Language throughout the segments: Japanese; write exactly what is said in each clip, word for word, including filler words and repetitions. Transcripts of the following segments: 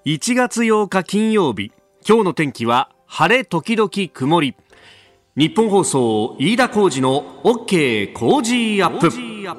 いちがつようか金曜日、今日の天気は晴れ時々曇り。日本放送飯田浩司の OK 工事アップ。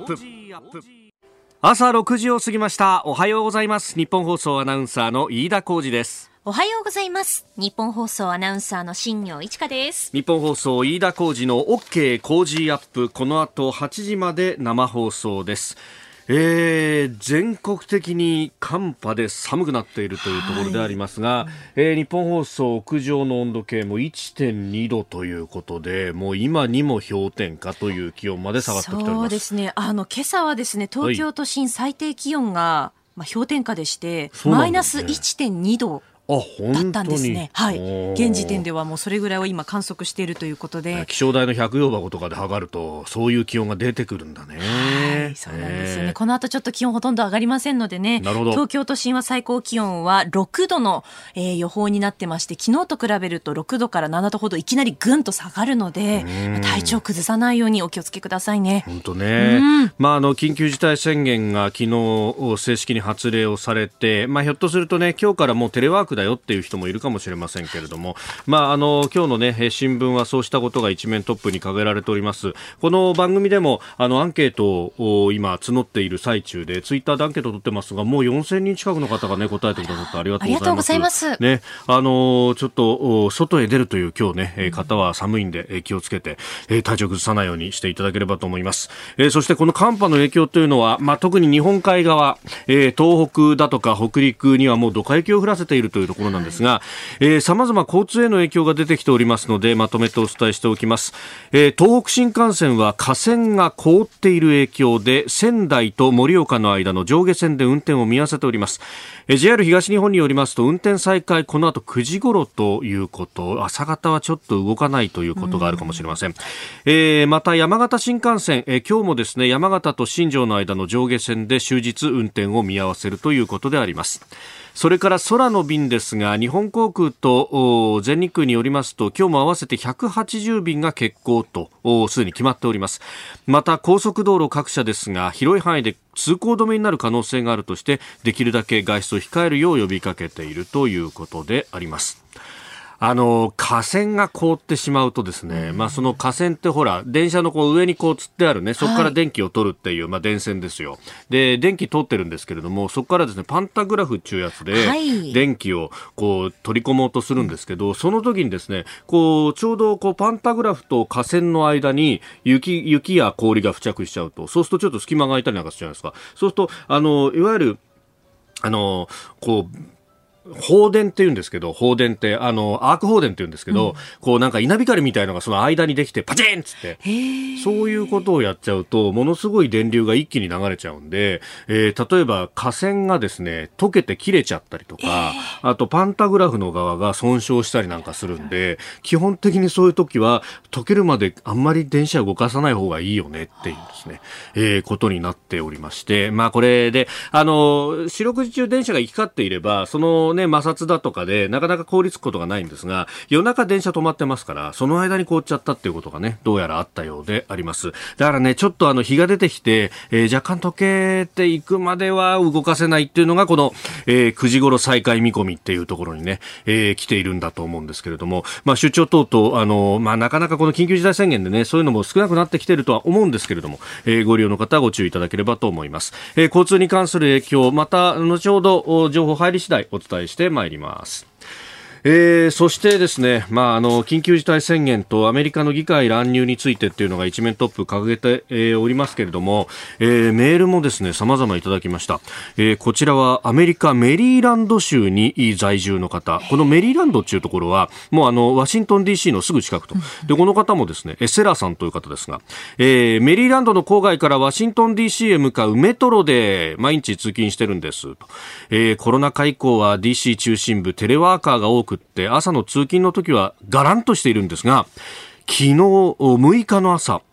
朝ろくじを過ぎました。おはようございます。日本放送アナウンサーの飯田浩司です。 おはようございます。日本放送アナウンサーの新業一華です。 日本放送飯田浩司の OK 工事アップ、この後はちじまで生放送です。えー、全国的に寒波で寒くなっているというところでありますが、はい、えー、日本放送屋上の温度計も いってんにどということで、もう今にも氷点下という気温まで下がってきております。 そうですね、あの今朝はですね、東京都心最低気温が、はい、まあ、氷点下でして、マイナス いってんにどだったんですね。はい、現時点ではもうそれぐらいを今観測しているということで、 気象台の百葉箱とかで測るとそういう気温が出てくるんだね。 はい、そうなんですよね。この後ちょっと気温ほとんど上がりませんのでね。 なるほど。 東京都心は最高気温はろくどの、えー、予報になってまして、昨日と比べるとろくどからななどほどいきなりぐんと下がるので、体調崩さないようにお気をつけくださいね。 本当ね、まあ、あの緊急事態宣言が昨日正式に発令をされて、まあ、ひょっとするとね、今日からもうテレワークだよっていう人もいるかもしれませんけれども、まあ、あの今日の、ね、新聞はそうしたことが一面トップに掲げられております。この番組でもあのアンケートを今募っている最中で、ツイッターでアンケートを取ってますが、もうよんせんにん近くの方が、ね、答えてくださってありがとうございます。ね、あのちょっと外へ出るという今日ね、方は寒いんで気をつけて体調崩さないようにしていただければと思います。えー、そしてこの寒波の影響というのは、まあ、特に日本海側、えー、東北だとか北陸にはもうドカ雪を降らせているというところなんですが、えー、様々交通への影響が出てきておりますので、まとめてお伝えしておきます。えー、東北新幹線は架線が凍っている影響で仙台と盛岡の間の上下線で運転を見合わせております。えー、ジェイアール 東日本によりますと、運転再開この後くじ頃ということ、朝方はちょっと動かないということがあるかもしれません。えー、また山形新幹線、えー、今日もですね、山形と新庄の間の上下線で終日運転を見合わせるということであります。それから空の便ですが、日本航空と全日空によりますと、今日も合わせてひゃくはちじゅうびんが欠航とすでに決まっております。また高速道路各社ですが、広い範囲で通行止めになる可能性があるとして、できるだけ外出を控えるよう呼びかけているということであります。あの架線が凍ってしまうとですね、まあ、その架線ってほら電車のこう上にこう吊ってあるね、そこから電気を取るっていう、まあ、電線ですよ。で電気通ってるんですけれども、そこからですねパンタグラフっていうやつで電気をこう取り込もうとするんですけど、その時にですね、こうちょうどこうパンタグラフと架線の間に雪、雪や氷が付着しちゃうと、そうするとちょっと隙間が空いたりなんかするじゃないですか。そうするとあのいわゆるあのこう放電って言うんですけど、放電ってあのアーク放電って言うんですけど、うん、こうなんか稲光みたいのがその間にできてパチンっつって、そういうことをやっちゃうとものすごい電流が一気に流れちゃうんで、えー、例えば架線がですね溶けて切れちゃったりとか、あとパンタグラフの側が損傷したりなんかするんで、基本的にそういう時は溶けるまであんまり電車動かさない方がいいよねっていうですね、えー、ことになっておりまして、まあこれであの四六時中電車が行き交っていれば、そのね、摩擦だとかでなかなか凍りつくことがないんですが、夜中電車止まってますから、その間に凍っちゃったっていうことがね、どうやらあったようであります。だからね、ちょっとあの日が出てきて、えー、若干溶けていくまでは動かせないっていうのがこの、えー、くじ頃再開見込みっていうところにね、えー、来ているんだと思うんですけれども、まあ出張等々あの、まあ、なかなかこの緊急事態宣言でね、そういうのも少なくなってきているとは思うんですけれども、えー、ご利用の方はご注意いただければと思います。えー、交通に関する影響、また後ほど情報入り次第お伝えしてまいります。えー、そしてですね、まあ、あの緊急事態宣言とアメリカの議会乱入についてっていうのが一面トップ掲げて、えー、おりますけれども、えー、メールもですね様々いただきました。えー、こちらはアメリカメリーランド州に在住の方、このメリーランドっていうところはもうあのワシントン ディーシー のすぐ近くと。でこの方もですねセラさんという方ですが、えー、メリーランドの郊外からワシントン ディーシー へ向かうメトロで毎日通勤してるんですと。えー、コロナ禍以降は ディーシー 中心部テレワーカーが多くって朝の通勤の時はガランとしているんですが、昨日むいかの朝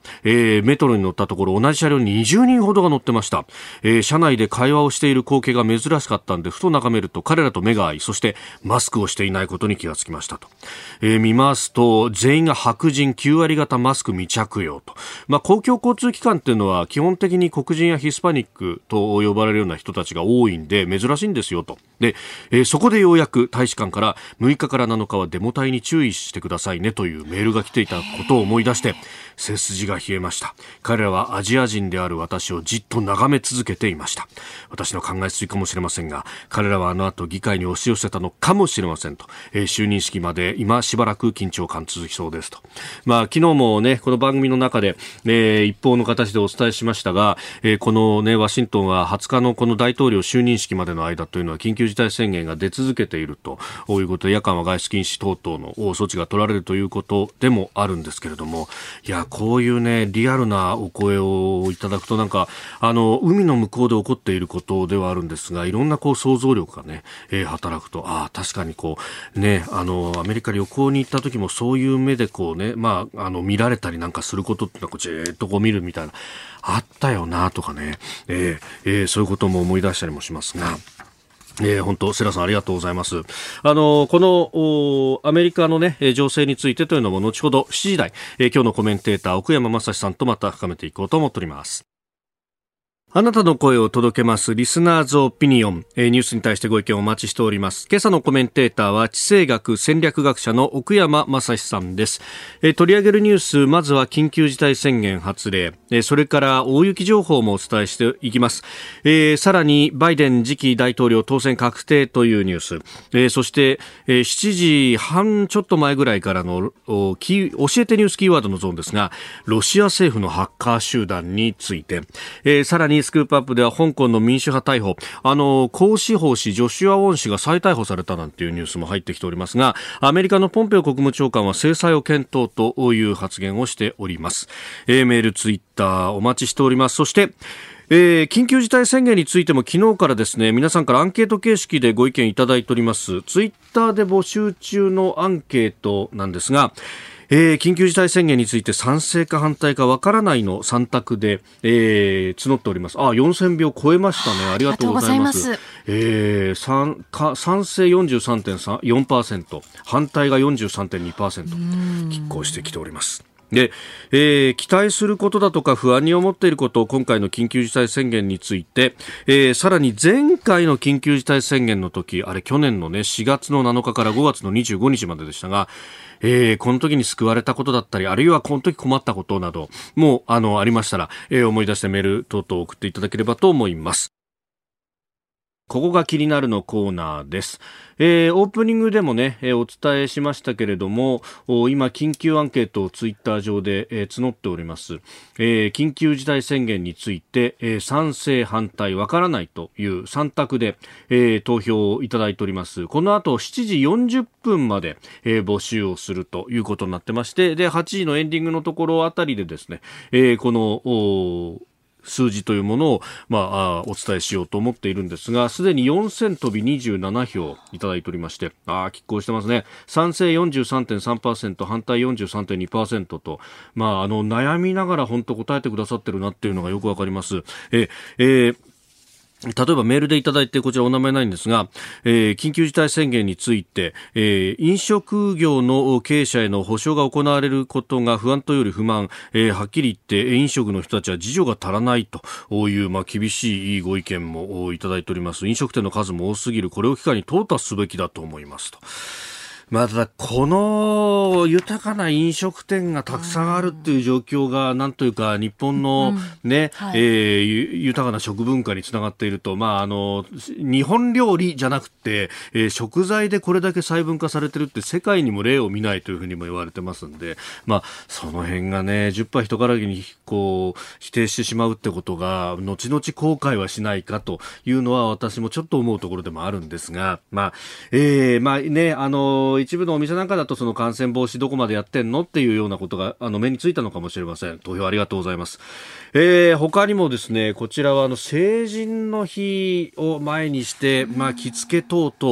えー、メトロに乗ったところ同じ車両ににじゅうにんほどが乗ってました、えー、車内で会話をしている光景が珍しかったんでふと眺めると彼らと目が合い、そしてマスクをしていないことに気がつきましたと、えー、見ますと全員が白人、きゅうわりがたマスク未着用と、まあ、公共交通機関っていうのは基本的に黒人やヒスパニックと呼ばれるような人たちが多いんで珍しいんですよと。で、えー、そこでようやく大使館からむいかからなのかはデモ隊に注意してくださいねというメールが来ていたことを思い出して背筋が冷えました。彼らはアジア人である私をじっと眺め続けていました。私の考えすぎかもしれませんが、彼らはあの後議会に押し寄せたのかもしれませんと、えー、就任式まで今しばらく緊張感続きそうですと。まあ昨日もねこの番組の中で、えー、一報の形でお伝えしましたが、えー、このねワシントンははつかのこの大統領就任式までの間というのは緊急事態宣言が出続けているということで、夜間は外出禁止等々の措置が取られるということでもあるんですけれども、いやこういうねリアルなお声をいただくとなんかあの海の向こうで起こっていることではあるんですが、いろんなこう想像力がね、えー、働くと、ああ確かにこうねあのアメリカ旅行に行った時もそういう目でこうね、まああの見られたりなんかすることってのはこうじーっとこう見るみたいなあったよなとかね、えーえー、そういうことも思い出したりもしますが。えー、本当セラさんありがとうございます。あのこのアメリカの、ね、情勢についてというのも後ほどしちじ台、えー、今日のコメンテーター奥山正史さんとまた深めていこうと思っております。あなたの声を届けますリスナーズオピニオン、えー、ニュースに対してご意見をお待ちしております。今朝のコメンテーターは地政学戦略学者の奥山正史さんです。えー、取り上げるニュース、まずは緊急事態宣言発令、えー、それから大雪情報もお伝えしていきます。えー、さらにバイデン次期大統領当選確定というニュース、えー、そして、えー、しちじはんちょっと前ぐらいからのキ教えてニュースキーワードのゾーンですが、ロシア政府のハッカー集団について、えー、さらにスクープアップでは香港の民主派逮捕、あの江志法氏ジョシュア・ウォン氏が再逮捕されたなんていうニュースも入ってきておりますが、アメリカのポンペオ国務長官は制裁を検討という発言をしております。えー、メールツイッターお待ちしております。そしてえー、緊急事態宣言についても昨日からですね皆さんからアンケート形式でご意見いただいております。ツイッターで募集中のアンケートなんですが、えー、緊急事態宣言について賛成か反対かわからないのさん択で、えー、募っております。あ、よんせんびょう超えましたね。ありがとうございます。えー、賛, か賛成 よんじゅうさんてんよんパーセント、 反対が よんじゅうさんてんにパーセント 拮抗してきております。で、えー、期待することだとか不安に思っていることを今回の緊急事態宣言について、えー、さらに前回の緊急事態宣言の時、あれ去年のねしがつのなのかからごがつのにじゅうごにちまででしたが、えー、この時に救われたことだったり、あるいはこの時困ったことなどもあのありましたら、えー、思い出してメール等々送っていただければと思います。ここが気になるのコーナーです。えー、オープニングでもね、えー、お伝えしましたけれども、今緊急アンケートをツイッター上で、えー、募っております。えー、緊急事態宣言について、えー、賛成反対わからないというさん択で、えー、投票をいただいております。この後しちじよんじゅっぷんまで、えー、募集をするということになってまして、ではちじのエンディングのところあたりでですね、えー、この数字というものを、まあ、あお伝えしようと思っているんですが、すでによんせんとびにじゅうななひょういただいておりまして、あ拮抗してますね。賛成 よんじゅうさんてんさんパーセント、 反対 よんじゅうさんてんにパーセント と、まあ、あの悩みながら本当答えてくださってるなっていうのがよくわかります。ええー例えばメールでいただいてこちらお名前ないんですが、えー、緊急事態宣言について、えー、飲食業の経営者への補償が行われることが不安というより不満、えー、はっきり言って飲食の人たちは自助が足らないという、まあ、厳しいご意見もいただいております。飲食店の数も多すぎる、これを機会に淘汰すべきだと思いますと。まあ、ただこの豊かな飲食店がたくさんあるっていう状況がなんというか日本の、ねうんはいえー、豊かな食文化につながっていると、まあ、あの日本料理じゃなくて、えー、食材でこれだけ細分化されてるって世界にも例を見ないというふうにも言われてますんで、まあ、その辺がねじゅっパーセント人からげにこう否定してしまうってことが後々後悔はしないかというのは私もちょっと思うところでもあるんですが、まあえーまあね、あの一部のお店なんかだとその感染防止どこまでやってんのっていうようなことがあの目についたのかもしれません。投票ありがとうございます。えー、他にもですねこちらはあの成人の日を前にして、まあ、着付け等々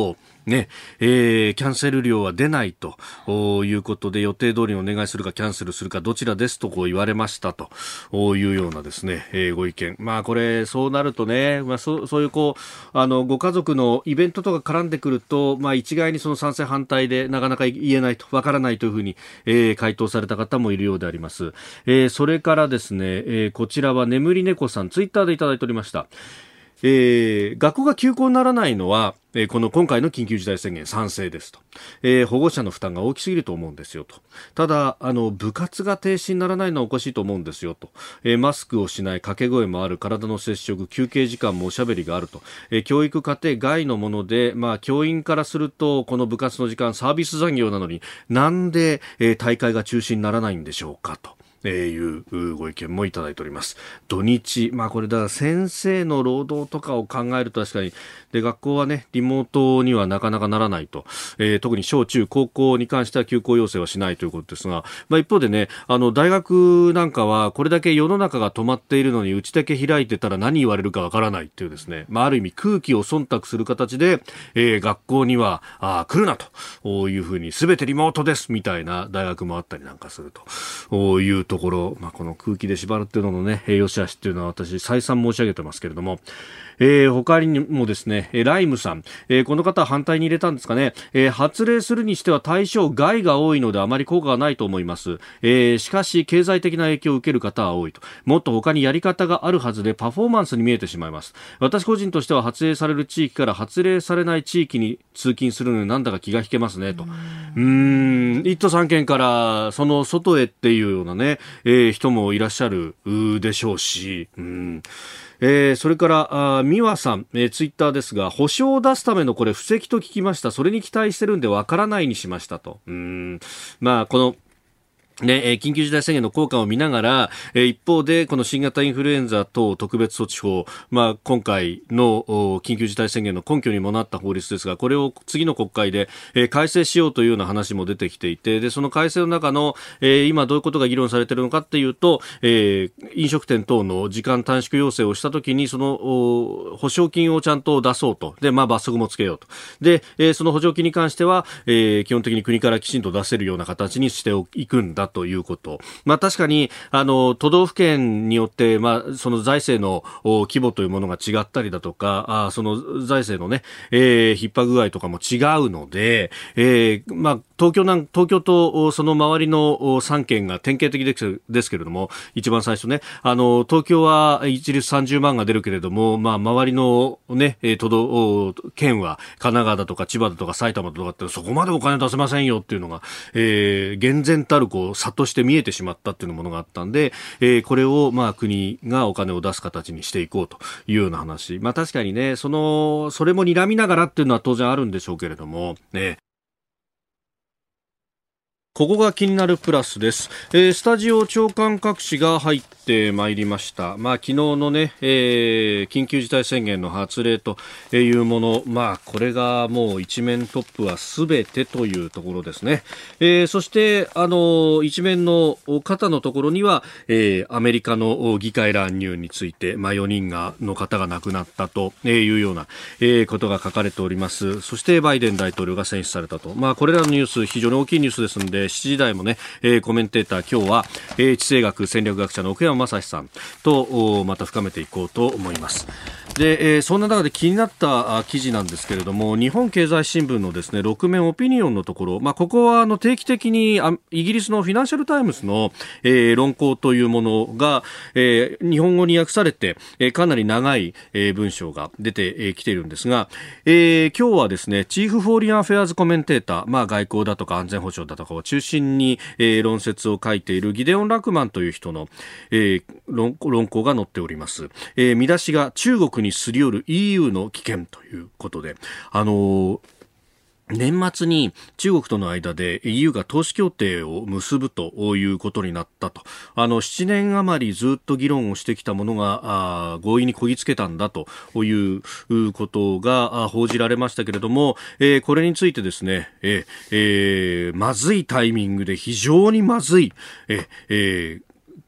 ねえー、キャンセル料は出ないということで予定通りにお願いするかキャンセルするかどちらですとこう言われましたというようなですね、えー、ご意見。まあこれそうなるとね、まあ、そ, そういうこうあのご家族のイベントとか絡んでくると、まあ、一概にその賛成反対でなかなか言えないとわからないというふうに、えー、回答された方もいるようであります。えー、それからですね、えー、こちらは眠り猫さんツイッターでいただいておりました。えー、学校が休校にならないのは、えー、この今回の緊急事態宣言賛成ですと、えー、保護者の負担が大きすぎると思うんですよと。ただあの部活が停止にならないのはおかしいと思うんですよと、えー、マスクをしない掛け声もある体の接触休憩時間もおしゃべりがあると、えー、教育課程外のもので、まあ、教員からするとこの部活の時間サービス残業なのになんで、えー、大会が中止にならないんでしょうかとえー、いうご意見もいただいております。土日、まあこれだから先生の労働とかを考えると確かにで学校はねリモートにはなかなかならないと、えー、特に小中高校に関しては休校要請はしないということですが、まあ、一方でねあの大学なんかはこれだけ世の中が止まっているのにうちだけ開いてたら何言われるかわからないっていうですね、まあ、ある意味空気を忖度する形で、えー、学校にはあ来るなというふうに全てリモートですみたいな大学もあったりなんかするというところ、まあ、この空気で縛るっていうののね良し悪しっていうのは私再三申し上げてますけれども、えー、他にもですねライムさん、えー、この方は反対に入れたんですかね、えー、発令するにしては対象外が多いのであまり効果がないと思います、えー、しかし経済的な影響を受ける方は多いと。もっと他にやり方があるはずでパフォーマンスに見えてしまいます。私個人としては発令される地域から発令されない地域に通勤するのになんだか気が引けますねと。うーん一都三県からその外へっていうようなね、えー、人もいらっしゃるでしょうし、うんえー、それからあ美和さん、えー、ツイッターですが保証を出すためのこれ布石と聞きました。それに期待してるんでわからないにしましたと。うーんまあこのね、緊急事態宣言の効果を見ながら、一方でこの新型インフルエンザ等特別措置法、まあ、今回の緊急事態宣言の根拠にもなった法律ですが、これを次の国会で改正しようというような話も出てきていて、でその改正の中の今どういうことが議論されているのかっていうと、飲食店等の時間短縮要請をしたときにその保証金をちゃんと出そうと、で、まあ、罰則もつけようと、でその補助金に関しては基本的に国からきちんと出せるような形にしていくんだということ。まあ確かに、あの、都道府県によって、まあ、その財政の規模というものが違ったりだとか、あその財政のね、えー、逼迫具合とかも違うので、えー、まあ、東京なん、東京とその周りのさん県が典型的ですですけれども、一番最初ね、あの、東京は一律さんじゅうまんが出るけれども、まあ、周りのね、都道、県は神奈川だとか千葉だとか埼玉だとかってそこまでお金出せませんよっていうのが、えー、厳然たるこう、差として見えてしまったっていうものがあったんで、えー、これをまあ国がお金を出す形にしていこうというような話。まあ確かにね、その、それも睨みながらっていうのは当然あるんでしょうけれども、ね。ここが気になるプラスです、えー、スタジオ長官各紙が入ってまいりました。まあ、昨日のね、えー、緊急事態宣言の発令というもの、まあ、これがもう一面トップはすべてというところですね、えー、そしてあの一面の肩のところには、えー、アメリカの議会乱入について、まあ、よにんがの方が亡くなったというような、えー、ことが書かれております。そしてバイデン大統領が選出されたと、まあ、これらのニュース非常に大きいニュースですのでしちじ台もね、えー、コメンテーター今日は、えー、地政学戦略学者の奥山正史さんとまた深めていこうと思います。で、えー、そんな中で気になった記事なんですけれども、日本経済新聞のですねろく面オピニオンのところ、まあ、ここはあの定期的にあイギリスのフィナンシャルタイムズの、えー、論考というものが、えー、日本語に訳されて、えー、かなり長い、えー、文章が出てき、えー、ているんですが、えー、今日はですねチーフフォーリアンアフェアーズコメンテーター、まあ、外交だとか安全保障だとかを中心に、えー、論説を書いているギデオン・ラクマンという人の、えー、論, 論考が載っております、えー、見出しが中国にすり寄る イーユー の危険ということで、あのー年末に中国との間で イーユー が投資協定を結ぶということになったと。あのななねん余りずっと議論をしてきたものが合意にこぎつけたんだということが報じられましたけれども、えー、これについてですね、えーえー、まずいタイミングで非常にまずい、えーえー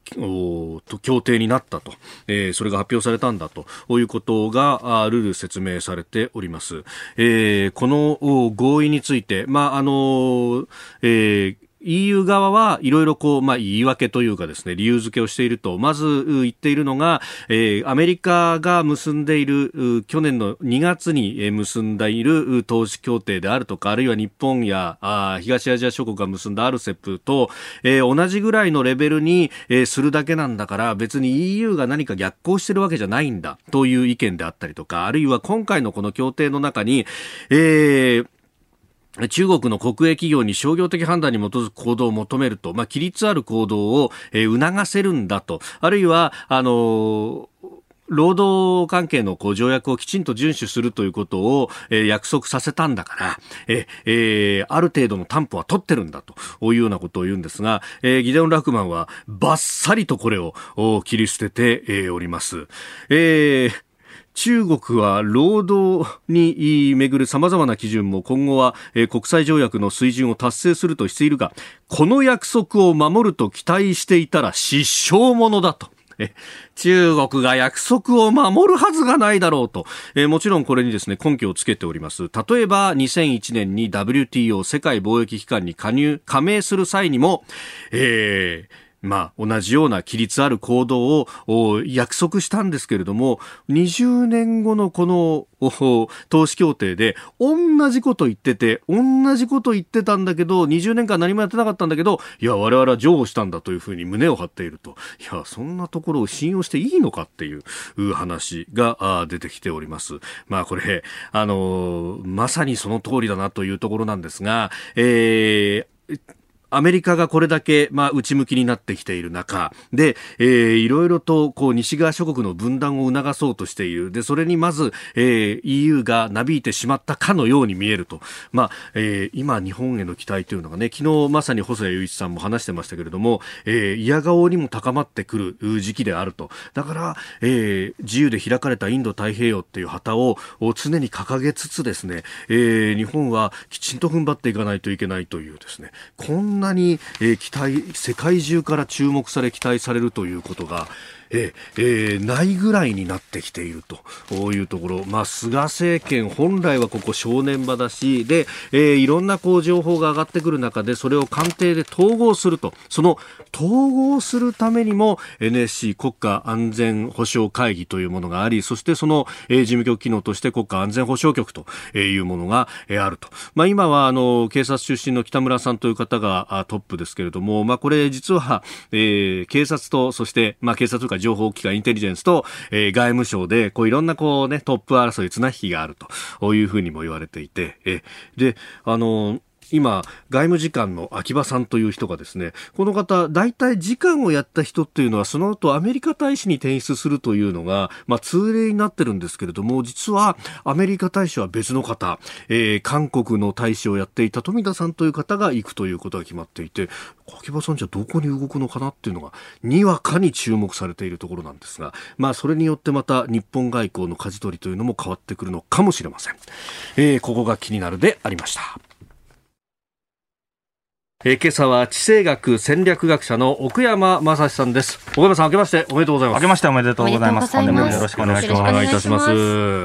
協定になったと、えー、それが発表されたんだということがルール説明されております。えー、この合意について、まああのえーイーユー 側はいろいろこう、まあ、言い訳というかですね、理由付けをしていると、まず言っているのが、えー、アメリカが結んでいる、去年のにがつに結んでいる投資協定であるとか、あるいは日本やあ東アジア諸国が結んだ アールセップ と、えー、同じぐらいのレベルに、えー、するだけなんだから、別に イーユー が何か逆行してるわけじゃないんだという意見であったりとか、あるいは今回のこの協定の中に、えー中国の国営企業に商業的判断に基づく行動を求めると、まあ、規律ある行動を、えー、促せるんだと、あるいは、あのー労働関係のこう条約をきちんと遵守するということを、えー、約束させたんだから、ええー、ある程度の担保は取ってるんだというようなことを言うんですが、えー、ギデオン・ラフマンはバッサリとこれを切り捨てて、えー、おります。えー中国は労働にめぐる様々な基準も今後は国際条約の水準を達成するとしているが、この約束を守ると期待していたら失笑者だと。中国が約束を守るはずがないだろうと、えー、もちろんこれにですね根拠をつけております。例えばにせんいちねんに ダブリューティーオー 世界貿易機関に加入加盟する際にも、えーまあ、同じような規律ある行動を約束したんですけれども、にじゅうねんごのこの投資協定で同じこと言ってて、同じこと言ってたんだけど、にじゅうねんかん何もやってなかったんだけど、いや、我々は譲歩したんだというふうに胸を張っていると。いや、そんなところを信用していいのかっていう話が出てきております。まあ、これ、あの、まさにその通りだなというところなんですが、えー、アメリカがこれだけ、まあ、内向きになってきている中で、えー、いろいろとこう西側諸国の分断を促そうとしている。で、それにまず、えー、イーユー がなびいてしまったかのように見えると。まあ、えー、今日本への期待というのがね、昨日まさに細谷雄一さんも話してましたけれども、えー、嫌顔にも高まってくる時期であると。だから、えー、自由で開かれたインド太平洋っていう旗を常に掲げつつですね、えー、日本はきちんと踏ん張っていかないといけないというですね、こんなこんなに、えー、期待世界中から注目され期待されるということがえーえー、ないぐらいになってきているというところ、まあ、菅政権本来はここ正念場だしで、えー、いろんなこう情報が上がってくる中でそれを官邸で統合すると、その統合するためにも エヌエスシー 国家安全保障会議というものがあり、そしてその、えー、事務局機能として国家安全保障局というものが、えー、あると、まあ、今はあの警察出身の北村さんという方がトップですけれども、まあ、これ実は、えー、警察とそして、まあ、警察とか情報機関インテリジェンスと、えー、外務省でこういろんなこう、ね、トップ争い綱引きがあるというふうにも言われていて、えであの今外務次官の秋葉さんという人がですね、この方大体次官をやった人っていうのはその後アメリカ大使に転出するというのが、まあ、通例になってるんですけれども、実はアメリカ大使は別の方、えー、韓国の大使をやっていた富田さんという方が行くということが決まっていて、秋葉さんじゃどこに動くのかなっていうのがにわかに注目されているところなんですが、まあ、それによってまた日本外交の舵取りというのも変わってくるのかもしれません。えー、ここが気になるでありました。えー、今朝は地政学戦略学者の奥山正史さんです。奥山さん、明けましておめでとうございます。 明けましておめでとうございます。本年もよろしくお願いします。お願いいたします。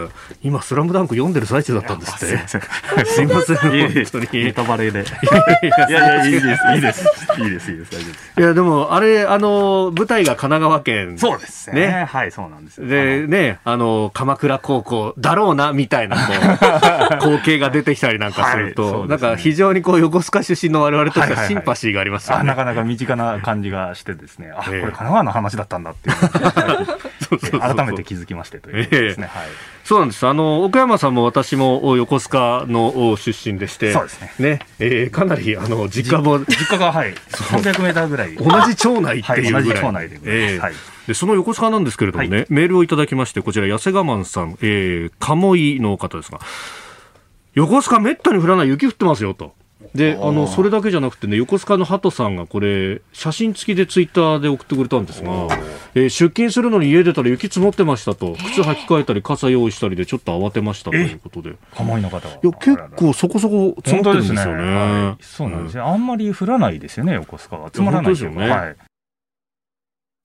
今スラムダンク読んでる最中だったんですって。すいません、本当にネタバレで。いやいや、いいです、いいです、いいです、いいです、大丈夫です。 いやでもあれ、あの舞台が神奈川県、 そうですね。ね、はい、そうなんです。 でね、あの鎌倉高校だろうなみたいなこう光景が出てきたりなんかすると、はい、なんか非常にこう横須賀出身の我々としてはシンパシーがありますよね。 はいはいはい、あ、なかなか身近な感じがしてですね、あ、えー、これ神奈川の話だったんだっていうそうそうそう、改めて気づきましてということですね。えー、はい。 そうなんです。あの奥山さんも私も横須賀の出身でして、 そうですね。 ね、えー、かなりあの実家も実家がはいさんびゃくメーターぐらい、 同じ町内っていうぐらい、はい、同じ町内で、えーはい、でその横須賀なんですけれどもね、はい、メールをいただきまして、こちら痩せ我慢さん、えー、鴨居の方ですが、横須賀めったに降らない雪降ってますよと。であのそれだけじゃなくてね、横須賀のハトさんがこれ写真付きでツイッターで送ってくれたんですが、えー、出勤するのに家出たら雪積もってましたと、靴履き替えたり傘用意したりでちょっと慌てましたということで、 鴨居の方は、 いや結構そこそこ積もってるんですよね。 はい、そうなんですね、うん、あんまり降らないですよね、横須賀は積もらないですよね。はい、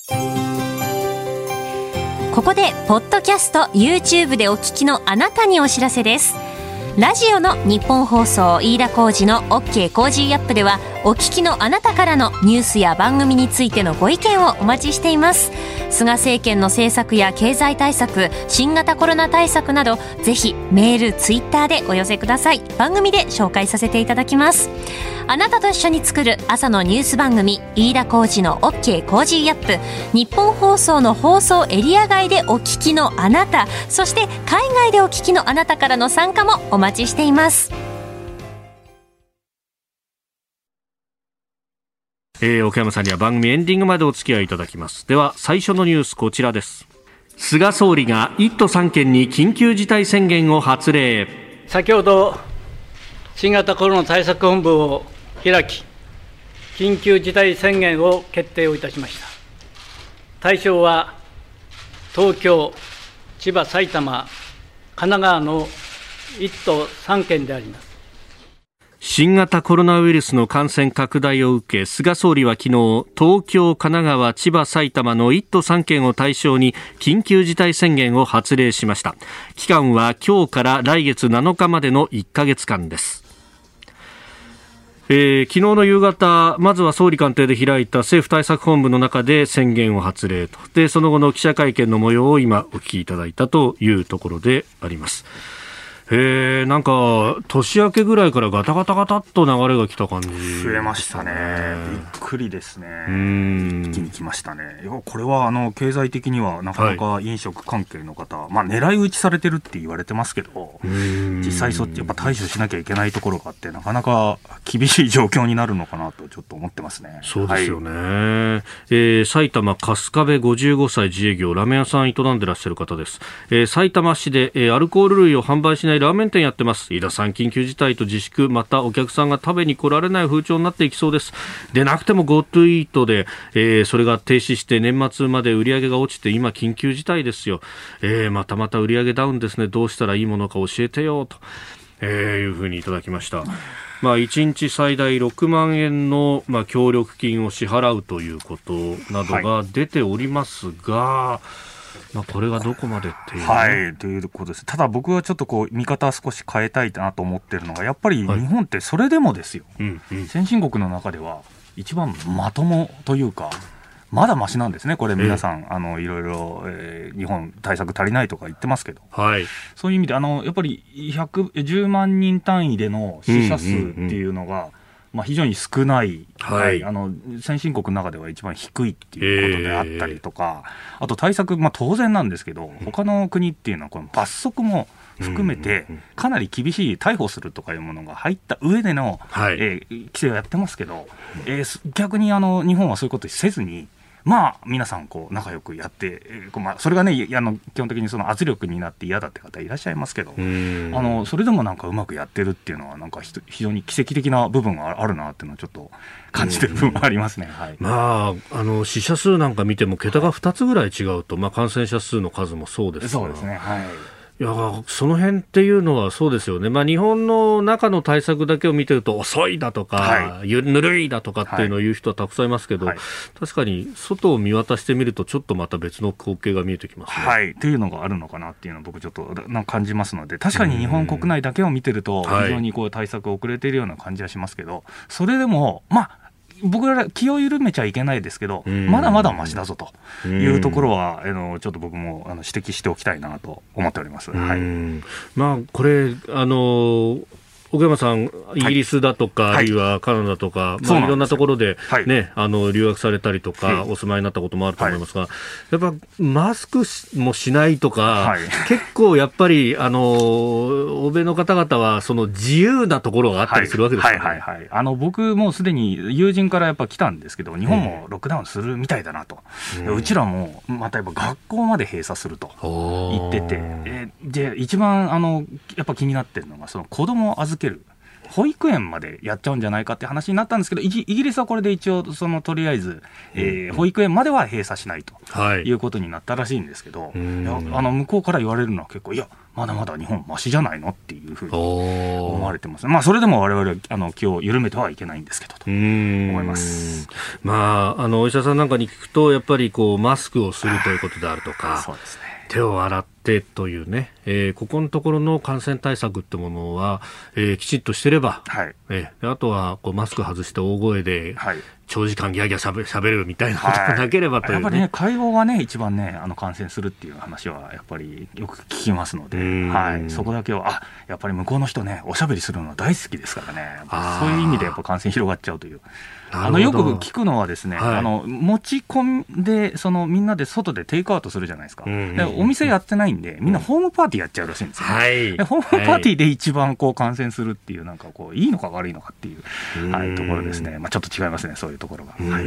ここでポッドキャスト YouTube でお聞きのあなたにお知らせです。ラジオの日本放送飯田浩司の OK コージーアップでは、お聞きのあなたからのニュースや番組についてのご意見をお待ちしています。菅政権の政策や経済対策、新型コロナ対策など、ぜひメール、ツイッターでお寄せください。番組で紹介させていただきます。あなたと一緒に作る朝のニュース番組、飯田浩司の OK コージーアップ。日本放送の放送エリア外でお聞きのあなた、そして海外でお聞きのあなたからの参加もお待ちしています。 えー、岡山さんには番組エンディングまでお付き合いいただきます。では最初のニュース、こちらです。菅総理がいっ都さん県に緊急事態宣言を発令。 先ほど新型コロナ対策本部を開き、緊急事態宣言を決定をいたしました。対象は東京、千葉、埼玉、神奈川のいっ都さん県であります。 新型コロナウイルスの感染拡大を受け、菅総理は昨日、東京、神奈川、千葉、埼玉のいっ都さん県を対象に緊急事態宣言を発令しました。期間は今日から来月なのかまでのいっかげつかんです。えー、昨日の夕方、まずは総理官邸で開いた政府対策本部の中で宣言を発令と、でその後の記者会見の模様を今お聞きいただいたというところであります。えー、なんか年明けぐらいからガタガタガタっと流れが来た感じ、 増えましたね。びっくりですね。うん一気に来ましたね。いやこれはあの経済的にはなかなか飲食関係の方、はい、まあ、狙い撃ちされてるって言われてますけど、実際そっちやっぱ対処しなきゃいけないところがあって、なかなか厳しい状況になるのかなとちょっと思ってますね。 そうですよね。はい、えー、埼玉春日部ごじゅうごさい自営業ラーメン屋さん営んでらっしゃる方です。えー、埼玉市で、えー、アルコール類を販売しないラーメン店やってます。飯田さん、緊急事態と自粛、またお客さんが食べに来られない風潮になっていきそうです。でなくても GoTo イートで、えー、それが停止して年末まで売り上げが落ちて今緊急事態ですよ。えー、またまた売り上げダウンですね。どうしたらいいものか教えてよと、えー、いうふうにいただきました。まあ、いちにち最大ろくまんえんの、まあ、協力金を支払うということなどが出ておりますが、はい、まあ、これがどこまでっていう、ね、 はいということです。ただ僕はちょっとこう見方少し変えたいなと思ってるのが、やっぱり日本ってそれでもですよ、はい、うんうん、先進国の中では一番まともというかまだマシなんですね。これ皆さん、えー、あのいろいろ、えー、日本対策足りないとか言ってますけど、はい、そういう意味であのやっぱりひゃくじゅうまんにん単位での死者数っていうのが、うんうんうん、まあ、非常に少ない、はい、あの先進国の中では一番低いっていうことであったりとか、えー、あと対策、まあ、当然なんですけど他の国っていうのはこの罰則も含めてかなり厳しい逮捕するとかいうものが入った上での、はい、えー、規制をやってますけど、えー、逆にあの日本はそういうことせずに、まあ、皆さんこう仲良くやって、えーまあ、それがねあの基本的にその圧力になって嫌だって方いらっしゃいますけど、あのそれでもなんかうまくやってるっていうのはなんか非常に奇跡的な部分があるなっていうのはちょっと感じてる部分がありますね。はい、まあ、あの死者数なんか見ても桁がふたつぐらい違うと、まあ、感染者数の数もそうですから。 そうですね、はい、 いやその辺っていうのはそうですよね。まあ、日本の中の対策だけを見てると遅いだとか、はい、ぬるいだとかっていうのを言う人はたくさんいますけど、はい、確かに外を見渡してみるとちょっとまた別の光景が見えてきますね。 はい、っていうのがあるのかなっていうのを僕ちょっとなんか感じますので、確かに日本国内だけを見てると非常にこう対策遅れているような感じはしますけど、それでもまあ僕ら気を緩めちゃいけないですけど、まだまだマシだぞというところはあのちょっと僕もあの指摘しておきたいなと思っております。はい、 まあ、これあの奥山さん、イギリスだとか、はい、あるいはカナダとか、まあ、いろんなところで、ね、はい、あの留学されたりとか、うん、お住まいになったこともあると思いますが、はい、やっぱマスクもしないとか、はい、結構やっぱりあの欧米の方々はその自由なところがあったりするわけですよね。 はいはいはいはい、あの僕もすでに友人からやっぱ来たんですけど、日本もロックダウンするみたいだなと、うん、うちらもまたやっぱ学校まで閉鎖すると言ってて、えで一番あのやっぱ気になってるのがその子供を預ける保育園までやっちゃうんじゃないかって話になったんですけど、イギリスはこれで一応そのとりあえず、えー、保育園までは閉鎖しないということになったらしいんですけど、はい、いやあの向こうから言われるのは結構いやまだまだ日本マシじゃないのっていうふうに思われてます。まあそれでも我々はあの気を緩めてはいけないんですけどと思います。 まああのお医者さんなんかに聞くとやっぱりこうマスクをするということであるとか、 そうですね、 手を洗ってというね、えー、ここのところの感染対策ってものは、えー、きちっとしてれば、はい、えー、あとはこうマスク外して大声で、はい、長時間ギャギャしゃべ、しゃべるみたいなことがなければという、ね、 やっぱりね、会話がね一番ねあの感染するっていう話はやっぱりよく聞きますので、はい、そこだけはあやっぱり向こうの人ねおしゃべりするのは大好きですからね、そういう意味でやっぱ感染広がっちゃうという。あのよく聞くのはですね、はい、あの持ち込んでそのみんなで外でテイクアウトするじゃないですか、うんうんうん、でお店やってないんでみんなホームパーティーやっちゃうらしいんですよね、はい、でホームパーティーで一番こう感染するっていうなんかこういいのか悪いのかっていう、はい、ところですね、まあ、ちょっと違いますねそういうところが、はい、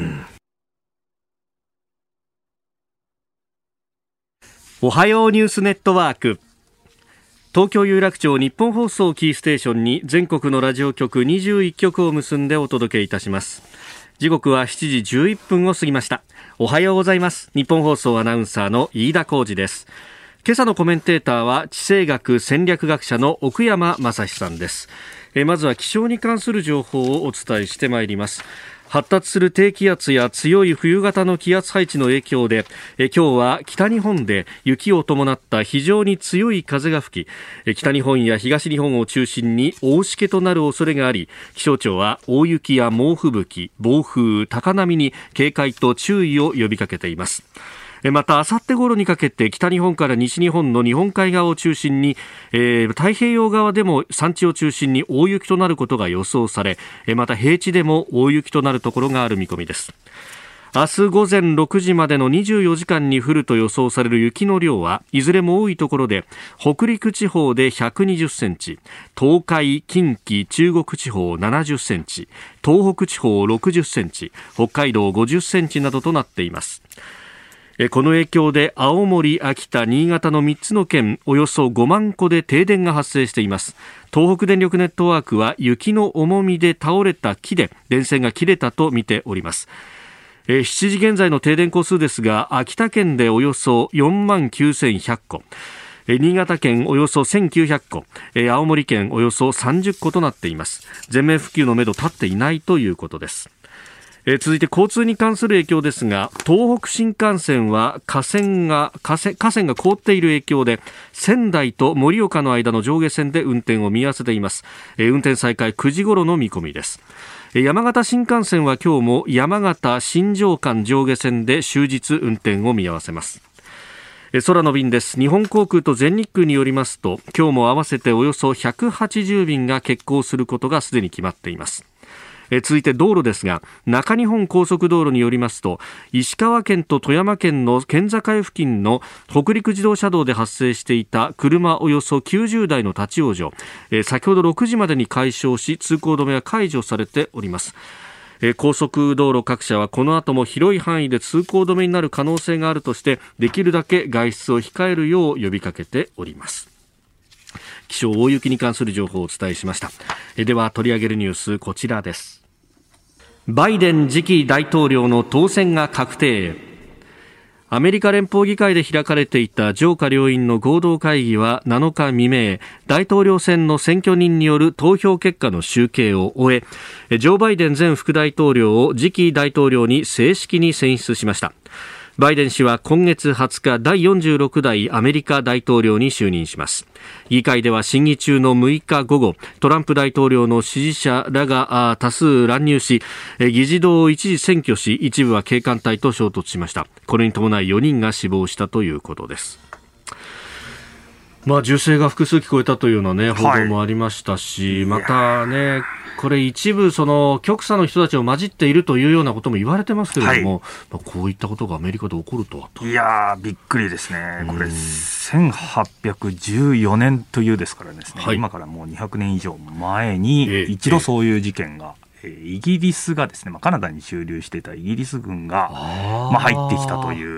おはようニュースネットワーク、東京有楽町日本放送キーステーションに全国のラジオ局にじゅういっきょくを結んでお届けいたします。時刻はしちじじゅういっぷんを過ぎました。おはようございます。日本放送アナウンサーの飯田浩司です。今朝のコメンテーターは地政学戦略学者の奥山正史さんです。えまずは気象に関する情報をお伝えしてまいります。発達する低気圧や強い冬型の気圧配置の影響でえ今日は北日本で雪を伴った非常に強い風が吹きえ北日本や東日本を中心に大しけとなる恐れがあり、気象庁は大雪や猛吹雪、暴風、高波に警戒と注意を呼びかけています。またあさって頃にかけて北日本から西日本の日本海側を中心に、えー、太平洋側でも山地を中心に大雪となることが予想され、また平地でも大雪となるところがある見込みです。明日ごぜんろくじまでのにじゅうよじかんに降ると予想される雪の量はいずれも多いところで北陸地方でひゃくにじゅっセンチ、東海、近畿、中国地方ななじゅっセンチ、東北地方ろくじゅっセンチ、北海道ごじゅっセンチなどとなっています。この影響で青森、秋田、新潟のみっつの県およそごまんこで停電が発生しています。東北電力ネットワークは雪の重みで倒れた木で電線が切れたと見ております。しちじ現在の停電戸数ですが、秋田県でおよそよんまんきゅうせんひゃっこ、新潟県およそせんきゅうひゃっこ、青森県およそさんじゅっことなっています。全面復旧のめど立っていないということです。えー、続いて交通に関する影響ですが、東北新幹線は架線が架線、架線が凍っている影響で仙台と盛岡の間の上下線で運転を見合わせています。えー、運転再開くじ頃の見込みです。えー、山形新幹線は今日も山形新庄間上下線で終日運転を見合わせます。空の便です。日本航空と全日空によりますと、今日も合わせておよそひゃくはちじゅうびんが欠航することがすでに決まっています。続いて道路ですが、中日本高速道路によりますと、石川県と富山県の県境付近の北陸自動車道で発生していた車およそきゅうじゅうだいの立ち往生、先ほどろくじまでに解消し通行止めは解除されております。高速道路各社はこの後も広い範囲で通行止めになる可能性があるとして、できるだけ外出を控えるよう呼びかけております。気象、大雪に関する情報をお伝えしました。では取り上げるニュース、こちらです。バイデン次期大統領の当選が確定。アメリカ連邦議会で開かれていた上下両院の合同会議はなのか未明、大統領選の選挙人による投票結果の集計を終え、ジョー・バイデン前副大統領を次期大統領に正式に選出しました。バイデン氏は今月はつかだいよんじゅうろくだいアメリカ大統領に就任します。議会では審議中のむいか午後、トランプ大統領の支持者らが多数乱入し、議事堂を一時占拠し、一部は警官隊と衝突しました。これに伴いよにんが死亡したということです。まあ、銃声が複数聞こえたというような、ね、報道もありましたし、はい、またね、これ一部その極左の人たちを混じっているというようなことも言われてますけれども、はい、まあ、こういったことがアメリカで起こるとはと。 いやーびっくりですね。これせんはっぴゃくじゅうよねんというですからですね、はい、今からもうにひゃくねん以上前に一度そういう事件が、えーえー、イギリスがですね、まあ、カナダに駐留していたイギリス軍がまあ、入ってきたという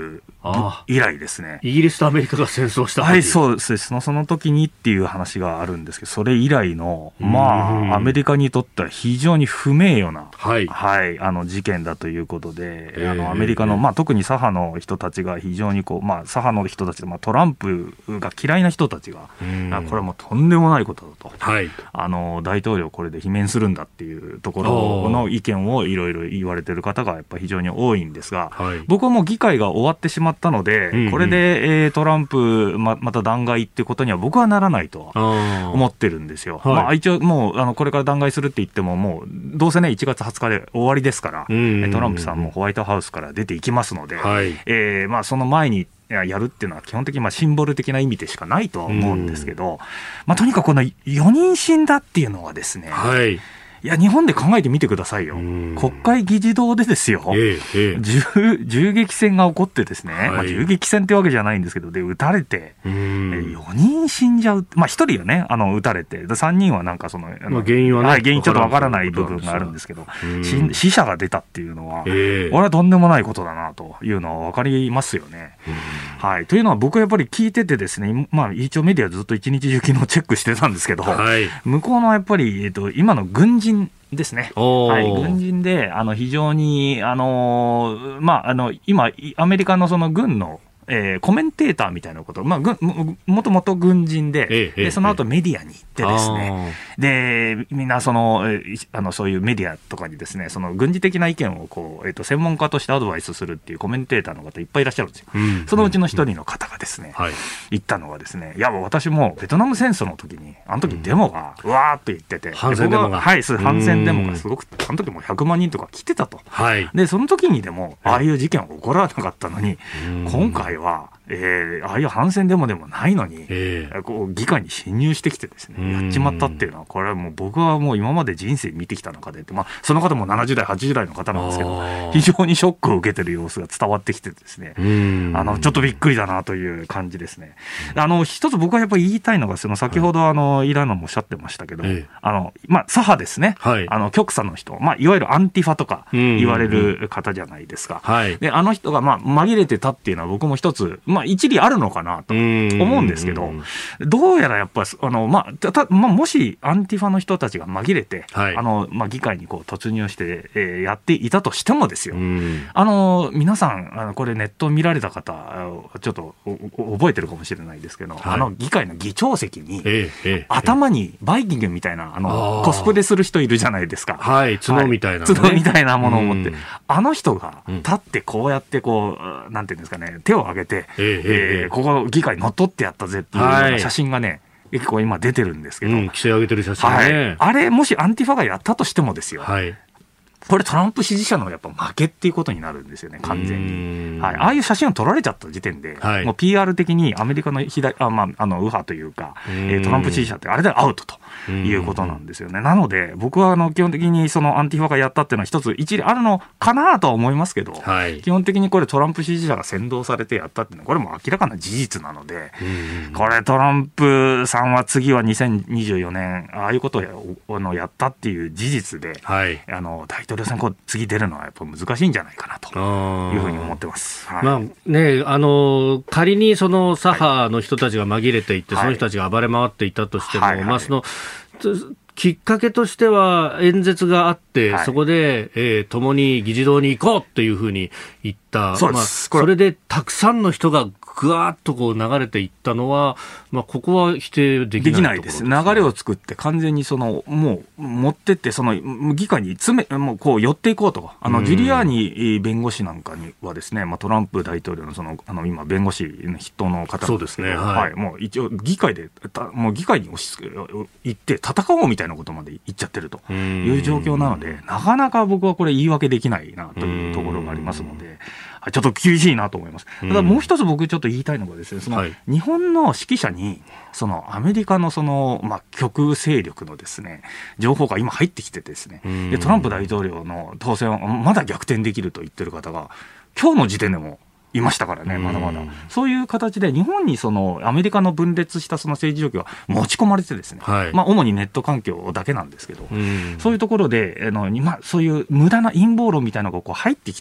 以来ですね。 イギリスとアメリカが戦争した時。 はい、そうですその。その時にっていう話があるんですけど、それ以来の、まあ、アメリカにとっては非常に不名誉な、はい、はい、あの事件だということで、えー、あのアメリカの、まあ、特に左派の人たちが非常にこう、まあ、左派の人たち、まあ、トランプが嫌いな人たちが、これはもうとんでもないことだと、はい、あの大統領これで罷免するんだっていうところの意見をいろいろ言われてる方がやっぱり非常に多いんですが、はい、僕はもう議会が終わってしまったので、うんうん、これで、えー、トランプ ま, また弾劾ってことには僕はならないとは思ってるんですよ。はい、まあ、一応もうあのこれから弾劾するって言ってももうどうせねいちがつはつかで終わりですから、うんうんうん、トランプさんもホワイトハウスから出ていきますので、はい、えーまあ、その前にやるっていうのは基本的にまあシンボル的な意味でしかないとは思うんですけど、まあ、とにかくこのよにん死んだっていうのはですね、はい、いや日本で考えてみてくださいよ。国会議事堂でですよ、ええ、銃, 銃撃戦が起こってですね、はい、まあ、銃撃戦ってわけじゃないんですけどで撃たれてよにん死んじゃう、まあ、ひとりはねあの撃たれてさんにんはなんかその、まあ、原因はね、はい、原因ちょっとわからない部分があるんですけど、死者が出たっていうのは、ええ、これはとんでもないことだなというのは分かりますよね。はい、というのは僕はやっぱり聞いててですね、まあ、一応メディアずっと一日中昨日チェックしてたんですけど、はい、向こうのやっぱり、えっと、今の軍人ですね、はい、軍人であの非常にあの、まあ、あの今アメリカのその軍のえー、コメンテーターみたいなこと、まあ、ぐも, もともと軍人で、ええ、でその後メディアに行ってですね、でみんなそのあのそういうメディアとかにですねその軍事的な意見をこう、えー、と専門家としてアドバイスするっていうコメンテーターの方いっぱいいらっしゃるんですよ。うん、そのうちの一人の方がですね、うん、言ったのはですね、いや私もベトナム戦争の時にあの時デモがうわーっと言ってて、 反戦デモが、 はい、反戦デモがすごくあの時もひゃくまんにんとか来てたと、はい、でその時にでもああいう事件は起こらなかったのに、今回はえー、ああいう反戦デモでもないのに、えー、こう議会に侵入してきてですねやっちまったっていうのはこれはもう僕はもう今まで人生見てきた中で、まあ、その方もななじゅうだいはちじゅうだいの方なんですけど非常にショックを受けてる様子が伝わってきてですね、あのちょっとびっくりだなという感じですね。あの一つ僕はやっぱり言いたいのがその先ほどあのイランのもおっしゃってましたけど、えーあのまあ、左派ですね、はい、あの極左の人、まあ、いわゆるアンティファとか言われる方じゃないですか、はい、であの人がまあ紛れてたっていうのは僕も一つ、まあ、一理あるのかなと思うんですけど、どうやらやっぱあの、まあたたまあ、もしアンティファの人たちが紛れて、はい、あのまあ、議会にこう突入して、えー、やっていたとしてもですよ、あの皆さんあのこれネット見られた方ちょっと覚えてるかもしれないですけど、はい、あの議会の議長席に、えーえー、頭にバイキングみたいなあのコスプレする人いるじゃないですか、はい、 角みたいな、ね、 角みたいなものを持って、あの人が立ってこうやってこうなんていうんですかね、手を挙げて、えーえー、ここ議会に乗っ取ってやったぜっていうような写真がね、はい、結構今出てるんですけど、うん、 規制上げてる写真ね、はい、 あれもしアンティファがやったとしてもですよ、はい、これトランプ支持者のやっぱ負けっていうことになるんですよね、完全に、はい、ああいう写真を撮られちゃった時点で、はい、もう ピーアール 的にアメリカの左あ、まあ、あの右派というか、えー、トランプ支持者ってあれでアウトということなんですよね。なので僕はあの基本的にそのアンティファがやったっていうのは一つ一理あるのかなとは思いますけど、はい、基本的にこれトランプ支持者が扇動されてやったっていうのはこれも明らかな事実なので、これトランプさんは次はにせんにじゅうよねんああいうことを や, あのやったっていう事実で、はい、あの大統領選こう次出るのはやっぱ難しいんじゃないかなというふうに思ってます。はい、まあね、あの仮にその左派の人たちが紛れていって、はい、その人たちが暴れ回っていたとしても、はいはい、まあ、そのきっかけとしては演説があって、はい、そこで、えー、共に議事堂に行こうっていうふうに言った、そうです、まあ、それでたくさんの人がぐわーっとこう流れていったのは、まあ、ここは否定できないところですね。できないです。 流れを作って完全にそのもう持ってってその議会に詰めもうこう寄っていこうと、あのジュリアーニ弁護士なんかにはですね、まあ、トランプ大統領のそのあの今弁護士の筆頭の方なんですけど、そうですね、はいはい、もう一応議会でもう議会に押し付け行って戦おうみたいなことまで言っちゃってるという状況なので、なかなか僕はこれ言い訳できないなというところがありますので、ちょっと厳しいなと思います。ただもう一つ僕ちょっと言いたいのがですね、その日本の指揮者にそのアメリカのそのまあ極右勢力のですね情報が今入ってきてですね、でトランプ大統領の当選をまだ逆転できると言ってる方が今日の時点でもいましたからね、まだまだ。そういう形で日本にそのアメリカの分裂したその政治状況が持ち込まれてですね、はい、まあ、主にネット環境だけなんですけど、そういうところであの、まあ、そういう無駄な陰謀論みたいなのがこう入ってきて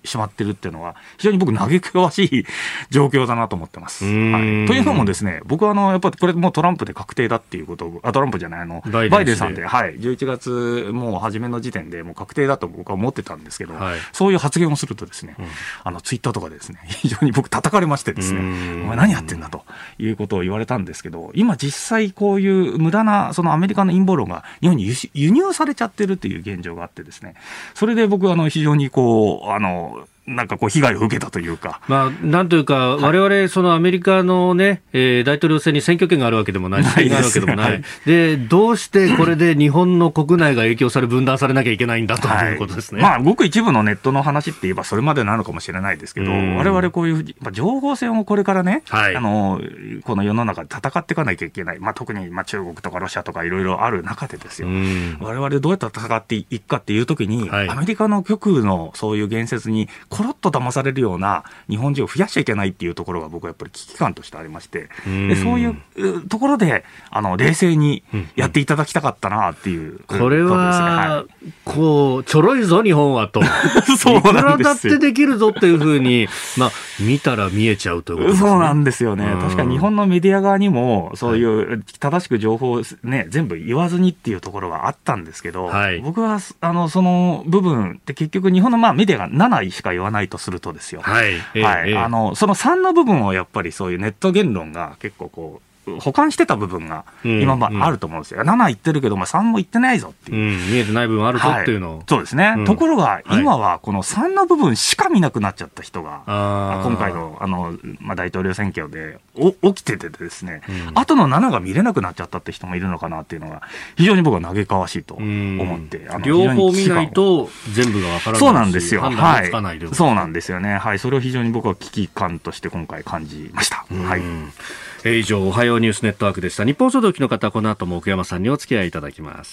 しまってるっていうのは非常に僕嘆かわしい状況だなと思ってます。はい、というのもですね、僕はあのやっぱりこれもうトランプで確定だっていうことを、あトランプじゃないあのバイデン、バイデンさんで、はい、じゅういちがつもう初めの時点でもう確定だと僕は思ってたんですけど、はい、そういう発言をするとですね、うん、あのツイッターとかでですね非常に僕叩かれましてですね、お前何やってんだということを言われたんですけど、今実際こういう無駄なそのアメリカの陰謀論が日本に輸入されちゃってるっていう現状があってですね、それで僕はあの非常にこうあのなんかこう被害を受けたというか、 まあ、なんというか、われわれそのアメリカの、ねえー、大統領選に選挙権があるわけでもない、ないがあるわけでもない、はい、でどうしてこれで日本の国内が影響され、分断されなきゃいけないんだということですね。 はい、まあ、ごく一部のネットの話って言えばそれまでなのかもしれないですけど、われわれこういう、まあ、情報戦をこれからね、はい、あのこの世の中で戦っていかなきゃいけない、まあ、特にまあ中国とかロシアとかいろいろある中でですよ、われわれどうやって戦っていくかっていうときに、はい、アメリカの極右のそういう言説にコロッと騙されるような日本人を増やしちゃいけないっていうところが僕はやっぱり危機感としてありまして、でそういうところであの冷静にやっていただきたかったなっていう、 これは、はい、こうちょろいぞ日本はとそうなんですよ、いくらだってできるぞっていうふうに、まあ、見たら見えちゃうということですね。 そうなんですよね。確かに日本のメディア側にもそういう正しく情報を、ね、全部言わずにっていうところがあったんですけど、はい、僕はあのその部分って結局日本のまあメディアがななしか言わないとするとですよ、はいはい、あのそのさんの部分をやっぱりそういうネット言論が結構こう補完してた部分が今まあると思うんですよ、うんうん、なな言ってるけど、まあ、さんも言ってないぞっていう、 うん、見えてない部分あるぞっていうのを、はい、 そうですね、うん、ところが今はこのさんの部分しか見なくなっちゃった人が、はい、今回の、あの、まあ、大統領選挙でお起きててですね、うん、後のななが見れなくなっちゃったって人もいるのかなっていうのが非常に僕は嘆かわしいと思って、うん、あの両方見ないと全部が分からないし、 そうなんですよ、 判断がつかないで、 はい、そうなんですよね、はい、それを非常に僕は危機感として今回感じました、うん、はい。 以上、おはようニュースネットワークでした。日本総動機の方、この後も奥山さんにお付き合いいただきます。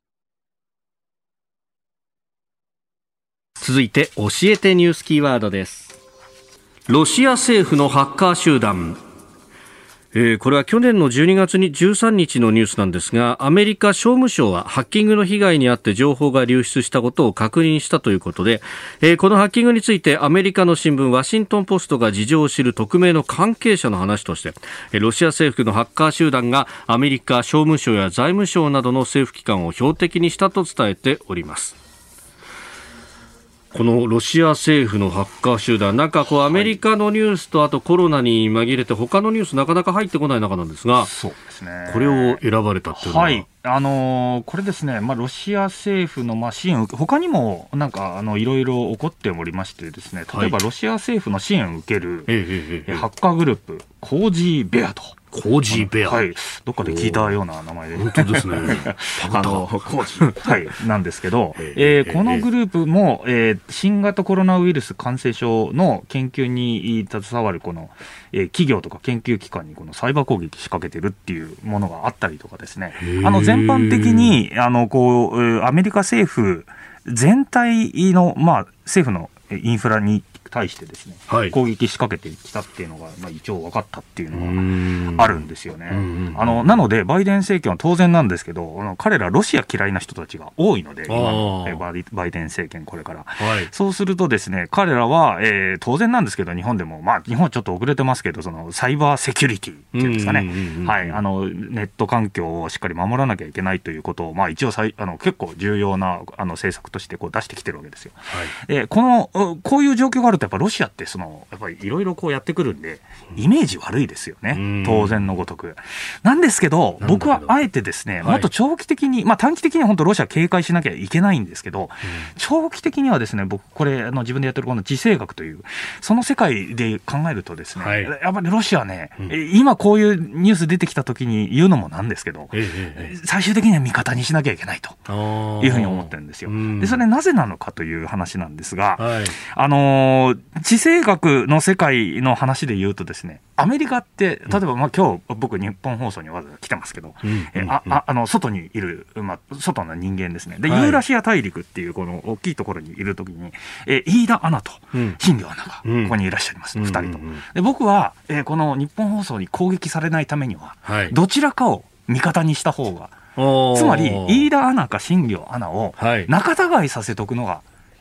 続いて教えてニュースキーワードです。ロシア政府のハッカー集団、えー、これは去年のじゅうにがつじゅうさんにちのニュースなんですが、アメリカ商務省はハッキングの被害に遭って情報が流出したことを確認したということで、えー、このハッキングについてアメリカの新聞ワシントンポストが事情を知る匿名の関係者の話として、ロシア政府のハッカー集団がアメリカ商務省や財務省などの政府機関を標的にしたと伝えております。このロシア政府のハッカー集団、なんかこうアメリカのニュースとあとコロナに紛れて他のニュースなかなか入ってこない中なんですが、 そうですね、 これを選ばれたっていうのは、 はい、あのー、これですね、まあ、ロシア政府のまあ支援を他にもなんかあのいろいろ起こっておりましてですね、例えばロシア政府の支援を受ける、はい、ハッカーグループコージーベアとコージーベア、 はい、どっかで聞いたような名前で、 本当ですねあのコージー、はい、なんですけど、えー、このグループも、えー、新型コロナウイルス感染症の研究に携わるこの、えー、企業とか研究機関にこのサイバー攻撃仕掛けてるっていうものがあったりとかですね、あの全般的にあのこうアメリカ政府全体の、まあ、政府のインフラに対してですね、はい、攻撃仕掛けてきたっていうのが、まあ、一応分かったっていうのがあるんですよね。あのなのでバイデン政権は当然なんですけど、あの彼らロシア嫌いな人たちが多いので、今のバイデン政権これから、はい、そうするとですね、彼らは、えー、当然なんですけど日本でも、まあ、日本はちょっと遅れてますけど、そのサイバーセキュリティっていうんですかね、はい、あのネット環境をしっかり守らなきゃいけないということを、まあ、一応さいあの結構重要なあの政策としてこう出してきてるわけですよ。はい、でこのこういう状況があるとやっぱロシアってそのやっぱりいろいろこうやってくるんでイメージ悪いですよね、当然のごとくなんですけど、僕はあえてですね、もっと長期的に、まあ、短期的には本当ロシア警戒しなきゃいけないんですけど、長期的にはですね、僕これあの自分でやってるこの地政学というその世界で考えるとですね、はい、やっぱりロシアね、うん、今こういうニュース出てきた時に言うのもなんですけど、ええ、最終的には味方にしなきゃいけないというふうに思ってるんですよ。でそれなぜなのかという話なんですが、はい、あの地政学の世界の話で言うとですね、アメリカって例えば、まあ、今日僕日本放送にわざわざ来てますけど、うんえあああの外にいる、まあ、外の人間ですねで、はい、ユーラシア大陸っていうこの大きいところにいるときに、え飯田アナと新庄アナがここにいらっしゃいます、うん、ふたりと。で僕は、えー、この日本放送に攻撃されないためには、はい、どちらかを味方にした方が、つまり飯田アナか新庄アナを仲違いさせとくのが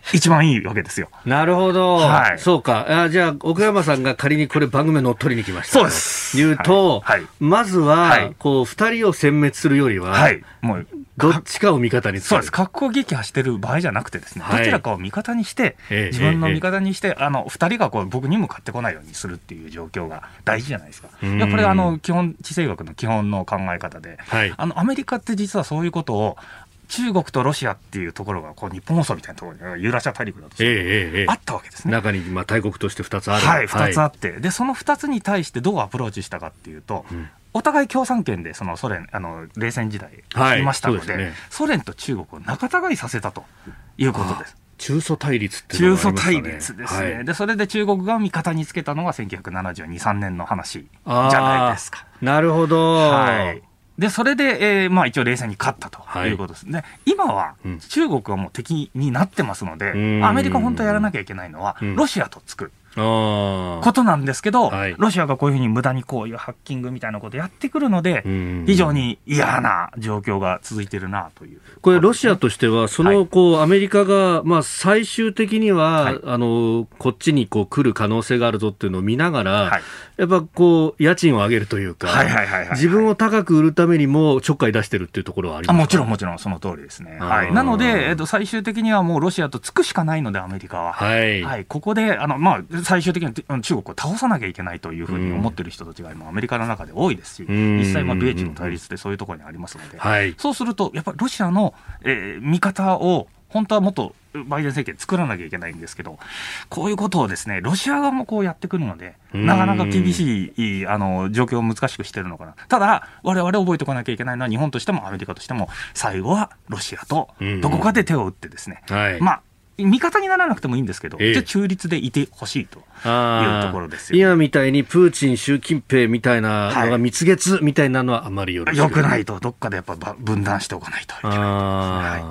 一番いいわけですよ。 なるほど、 はい、 そうか。あ、じゃあ奥山さんが仮にこれ番組乗っ取りに来ましたそうですというと、 はいはい、 まずは、はい、こうふたりを殲滅するよりは、はい、もうどっちかを味方にする。 そうです。格好撃破してる場合じゃなくてですね、はい、どちらかを味方にして、えー、自分の味方にして、えー、あのふたりがこう僕に向かってこないようにするっていう状況が大事じゃないですか。いやこれあの基本地政学の基本の考え方で、はい、あのアメリカって実はそういうことを中国とロシアっていうところがこう日本放送みたいなところにユーラシア大陸だとして、えーえー、あったわけですね。 中にまあ大国としてふたつある。 はい、ふたつあって、はい、でそのふたつに対してどうアプローチしたかっていうと、うん、お互い共産圏でそのソ連あの冷戦時代いましたので、はいね、ソ連と中国を仲違いさせたということです。 中ソ対立っていうのがありましたね。 中ソ対立ですね、はい、でそれで中国が味方につけたのがせんきゅうひゃくななじゅうに、さんねんの話じゃないですか。 なるほど、 はい、でそれで、えーまあ、一応冷戦に勝ったということですね、はい、今は中国はもう敵になってますので、うん、アメリカ本当はやらなきゃいけないのは、うん、ロシアとつくことなんですけど、はい、ロシアがこういうふうに無駄にこういうハッキングみたいなことをやってくるので、非常に嫌な状況が続いているなという、ね、 これロシアとしてはそのこう、はい、アメリカがまあ最終的には、はい、あのこっちにこう来る可能性があるぞっていうのを見ながら、はい、やっぱこう家賃を上げるというか、自分を高く売るためにもちょっかい出してるっていうところはありますか。 あ、もちろんもちろんその通りですね、はい、なので、えっと、最終的にはもうロシアとつくしかないのでアメリカは、はいはい、ここであの、まあ、最終的に中国を倒さなきゃいけないというふうに思っている人たちが今アメリカの中で多いですし、実際まあ米中の対立でそういうところにありますので、はい、そうするとやっぱりロシアの、えー、味方を本当はもっとバイデン政権作らなきゃいけないんですけど、こういうことをですねロシア側もこうやってくるのでなかなか厳しいあの状況を難しくしてるのかな。ただ我々覚えておかなきゃいけないのは日本としてもアメリカとしても最後はロシアとどこかで手を打ってですね、はい、まあ味方にならなくてもいいんですけど、ええ、中立でいてほしいというところですよ、ね、 今みたいにプーチン、習近平みたいなのが蜜月みたいなのはあまりよろしくない、 よくないと、どっかでやっぱ分断しておかないといけないと思いますね。はい、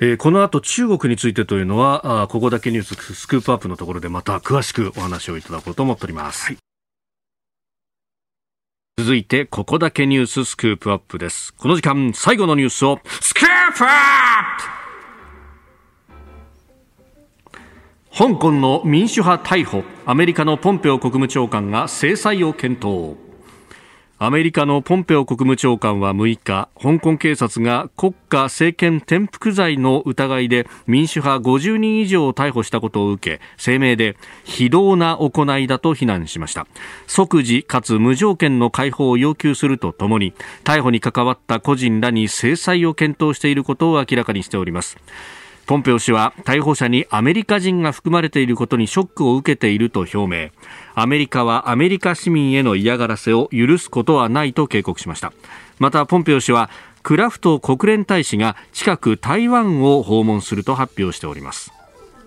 えー、この後中国についてというのはあここだけニューススクープアップのところでまた詳しくお話をいただこうと思っております、はい、続いてここだけニューススクープアップです。この時間最後のニュースをスクープアップ。香港の民主派逮捕、アメリカのポンペオ国務長官が制裁を検討。アメリカのポンペオ国務長官はむいか、香港警察が国家政権転覆罪の疑いで民主派ごじゅうにん以上を逮捕したことを受け、声明で非道な行いだと非難しました。即時かつ無条件の解放を要求するとともに、逮捕に関わった個人らに制裁を検討していることを明らかにしております。ポンペオ氏は逮捕者にアメリカ人が含まれていることにショックを受けていると表明。アメリカはアメリカ市民への嫌がらせを許すことはないと警告しました。またポンペオ氏はクラフト国連大使が近く台湾を訪問すると発表しております。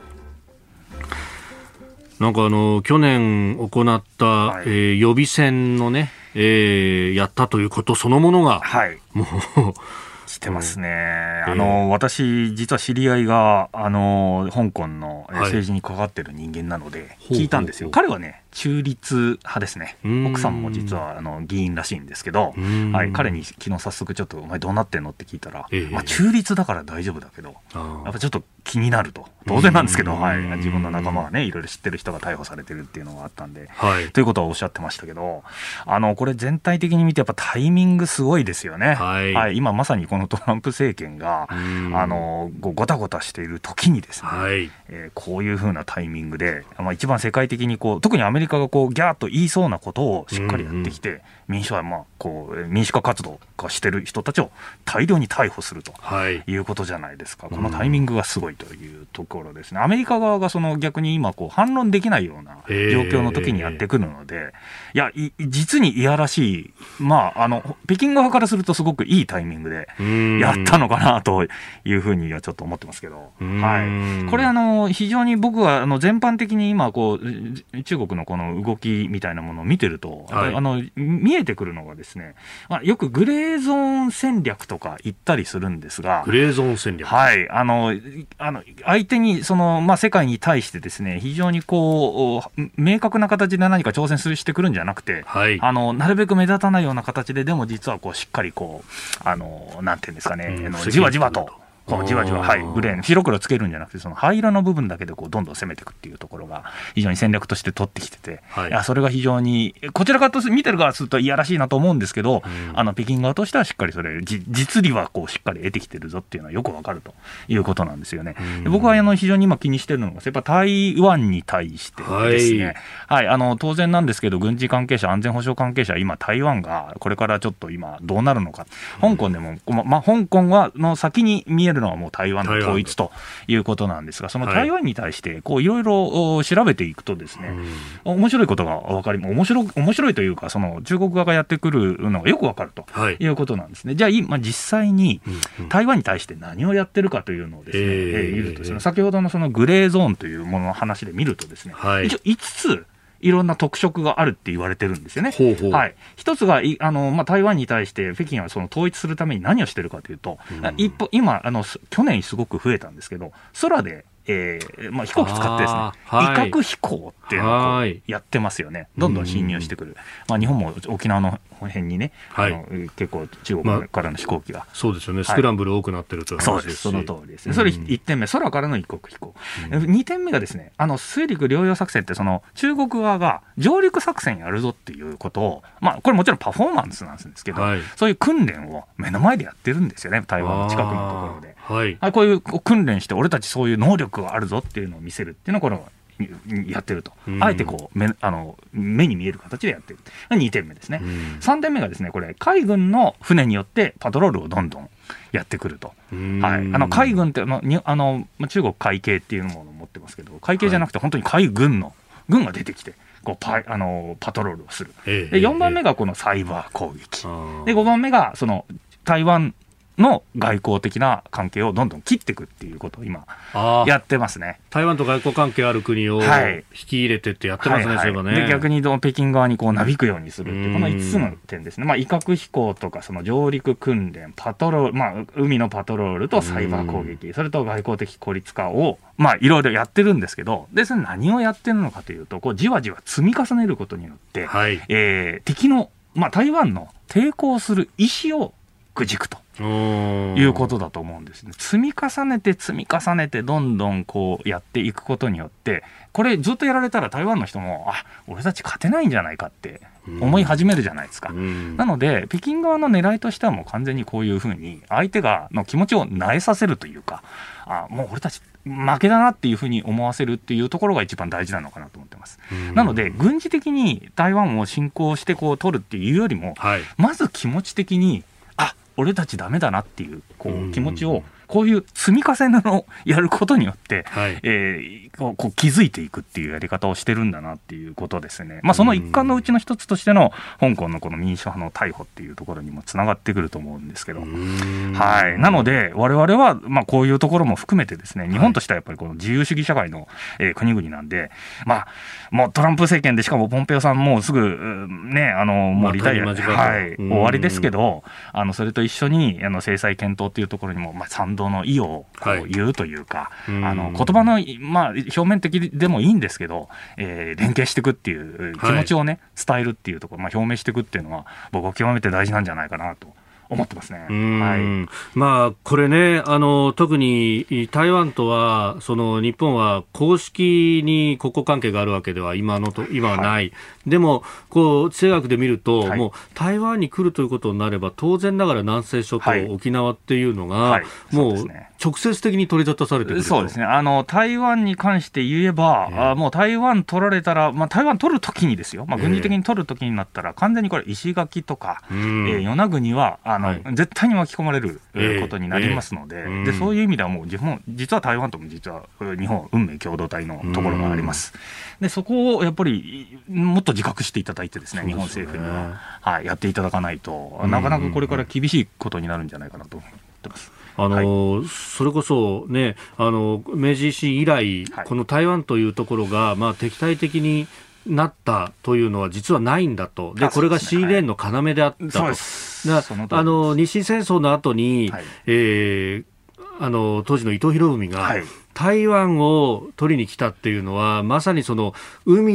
なんかあの去年行った、はい、えー、予備選のね、えー、やったということそのものが、はい、もうしてますね、えー、あの私実は知り合いがあの香港の政治に関わってる人間なので聞いたんですよ、はい、彼はね中立派ですね。奥さんも実はあの議員らしいんですけど、はい、彼に昨日早速ちょっとお前どうなってんのって聞いたら、えーまあ、中立だから大丈夫だけどやっぱちょっと気になると、当然なんですけど、はい、自分の仲間がねいろいろ知ってる人が逮捕されてるっていうのがあったんで、はい、ということはおっしゃってましたけど、あのこれ全体的に見てやっぱタイミングすごいですよね、はいはい、今まさにこのトランプ政権があのごたごたしている時にですね、はい、えー、こういう風なタイミングで、まあ、一番世界的にこう特にアメリカアメリカがこうギャーッと言いそうなことをしっかりやってきて、うんうん、民主はまあこう民主化活動がしてる人たちを大量に逮捕するということじゃないですか、はい、このタイミングがすごいというところですね。アメリカ側がその逆に今こう反論できないような状況の時にやってくるので、いやい実にいやらしい、まあ、あの北京側からするとすごくいいタイミングでやったのかなというふうにはちょっと思ってますけど、はい、これあの非常に僕はあの全般的に今こう中国のこの動きみたいなものを見てると、はい、あの見えてくるのがですね、まあ、よくグレーゾーン戦略とか言ったりするんですが、 グレーゾーン戦略、 はい、あのあの相手にその、まあ、世界に対してですね非常にこう明確な形で何か挑戦するしてくるんじゃなくて、はい、あのなるべく目立たないような形ででも実はこうしっかりこうあのなんていうんですかね、うん、じわじわとこうじわじわ、はい、グレーの白黒つけるんじゃなくてその灰色の部分だけでこうどんどん攻めていくっていうところが非常に戦略として取ってきてて、はい、いやそれが非常にこちら側と見てる側するといやらしいなと思うんですけど、うん、あの北京側としてはしっかりそれ実利はこうしっかり得てきてるぞっていうのはよくわかるということなんですよね。うん、で僕はあの非常に今気にしてるのがやっぱ台湾に対してですね、はいはい、あの当然なんですけど軍事関係者安全保障関係者今台湾がこれからちょっと今どうなるのか、香港でも、ままあ、香港はの先に見えるのはもう台湾の統一ということなんですが、その台湾に対してこういろいろ調べていくとですね、はい、面白いことが分かり面白面白いというかその中国側がやってくるのがよく分かるということなんですね。はい、じゃあ今実際に台湾に対して何をやってるかというのをですね、えー、見るとですね、先ほどのそのグレーゾーンというものの話で見るとですね、はい、一応いつついろんな特色があるって言われてるんですよね。ほうほう、はい、一つがあの、まあ、台湾に対して北京はその統一するために何をしてるかというと、うん、一歩今あの去年すごく増えたんですけど空でえーまあ、飛行機使ってですね、はい、威嚇飛行っていうのをやってますよね。どんどん侵入してくる、まあ、日本も沖縄の辺にね、はい、あの結構中国からの飛行機が、まあ、 そうですよね、スクランブル多くなってるという話ですし、 そうです、その通りですね。それいってんめ、空からの一国飛行、うん、にてんめがですね、あの水陸両用作戦ってその中国側が上陸作戦やるぞっていうことを、まあ、これもちろんパフォーマンスなんですけど、はい、そういう訓練を目の前でやってるんですよね、台湾の近くのところで。はい、こういう訓練して俺たちそういう能力があるぞっていうのを見せるっていうのをこのやってると、うん、あえてこう 目, あの目に見える形でやってるにてんめですね。うん、さんてんめがですね、これ海軍の船によってパトロールをどんどんやってくると、はい、あの海軍ってあのにあの中国海警っていうものを持ってますけど、海警じゃなくて本当に海軍の軍が出てきてこう パ, あのパトロールをする。でよんばんめがこのサイバー攻撃で、ごばんめがその台湾の外交的な関係をどんどん切っていくっていうことを今やってますね。 台湾と外交関係ある国を引き入れてってやってますね、はいはいはい、そういえばね。 で逆に北京側にこうなびくようにするっていうこのいつつの点ですね。まあ、威嚇飛行とかその上陸訓練、パトロール、まあ、海のパトロールとサイバー攻撃、それと外交的孤立化をまあいろいろやってるんですけど、でそれ何をやってるのかというと、こうじわじわ積み重ねることによって、はい、えー、敵の、まあ、台湾の抵抗する意思をくじくということだと思うんですね。積み重ねて積み重ねてどんどんこうやっていくことによって、これずっとやられたら台湾の人もあ俺たち勝てないんじゃないかって思い始めるじゃないですか。なので北京側の狙いとしてはもう完全にこういうふうに相手がの気持ちを萎えさせるというか、あもう俺たち負けだなっていうふうに思わせるっていうところが一番大事なのかなと思ってます。なので軍事的に台湾を侵攻してこう取るっていうよりも、はい、まず気持ち的に俺たちダメだなっていう、こう気持ちをこういう積み重ねをやることによって、はい、えー、こうこう気づいていくっていうやり方をしてるんだなっていうことですね。まあ、その一環のうちの一つとしての香港のこの民主派の逮捕っていうところにもつながってくると思うんですけど、はい、なので我々はまあこういうところも含めてですね、日本としてはやっぱりこの自由主義社会の、えー、国々なんで、まあもうトランプ政権でしかもポンペオさんもうすぐねあのもうリタイア、はい、終わりですけど、あのそれと一緒にあの制裁検討っていうところにもまあ賛同の意をこう言うというか、はい、あの言葉の、まあ、表面的でもいいんですけど、えー、連携していくっていう気持ちをね、はい、伝えるっていうところ、まあ、表明していくっていうのは僕は極めて大事なんじゃないかなと思ってますね。はい、 まあ、これね、あの特に台湾とはその日本は公式に国交関係があるわけでは今のと今はない、はい、でもこう地政学で見ると、はい、もう台湾に来るということになれば当然ながら南西諸島、はい、沖縄っていうのが、はい、もう直接的に取り沙汰されてくると。 そうですね、あの台湾に関して言えば、えー、あもう台湾取られたら、まあ、台湾取るときにですよ、まあ、軍事的に取るときになったら、えー、完全にこれ石垣とか、えー、与那国はあの、はい、絶対に巻き込まれることになりますので、えーえー、でそういう意味ではもう自分実は台湾とも実は日本運命共同体のところがあります。でそこをやっぱりもっと自覚していただいてですね、日本政府には、はい、やっていただかないとなかなかこれから厳しいことになるんじゃないかなと思ってます。 あのはい、それこそ、ね、あの明治維新以来、はい、この台湾というところが、まあ、敵対的になったというのは実はないんだと。でこれがシーレーンの要であったと。だあの日清戦争の後に、はい、えー、あの当時の伊藤博文が、はい、台湾を取りに来たっていうのはまさにその海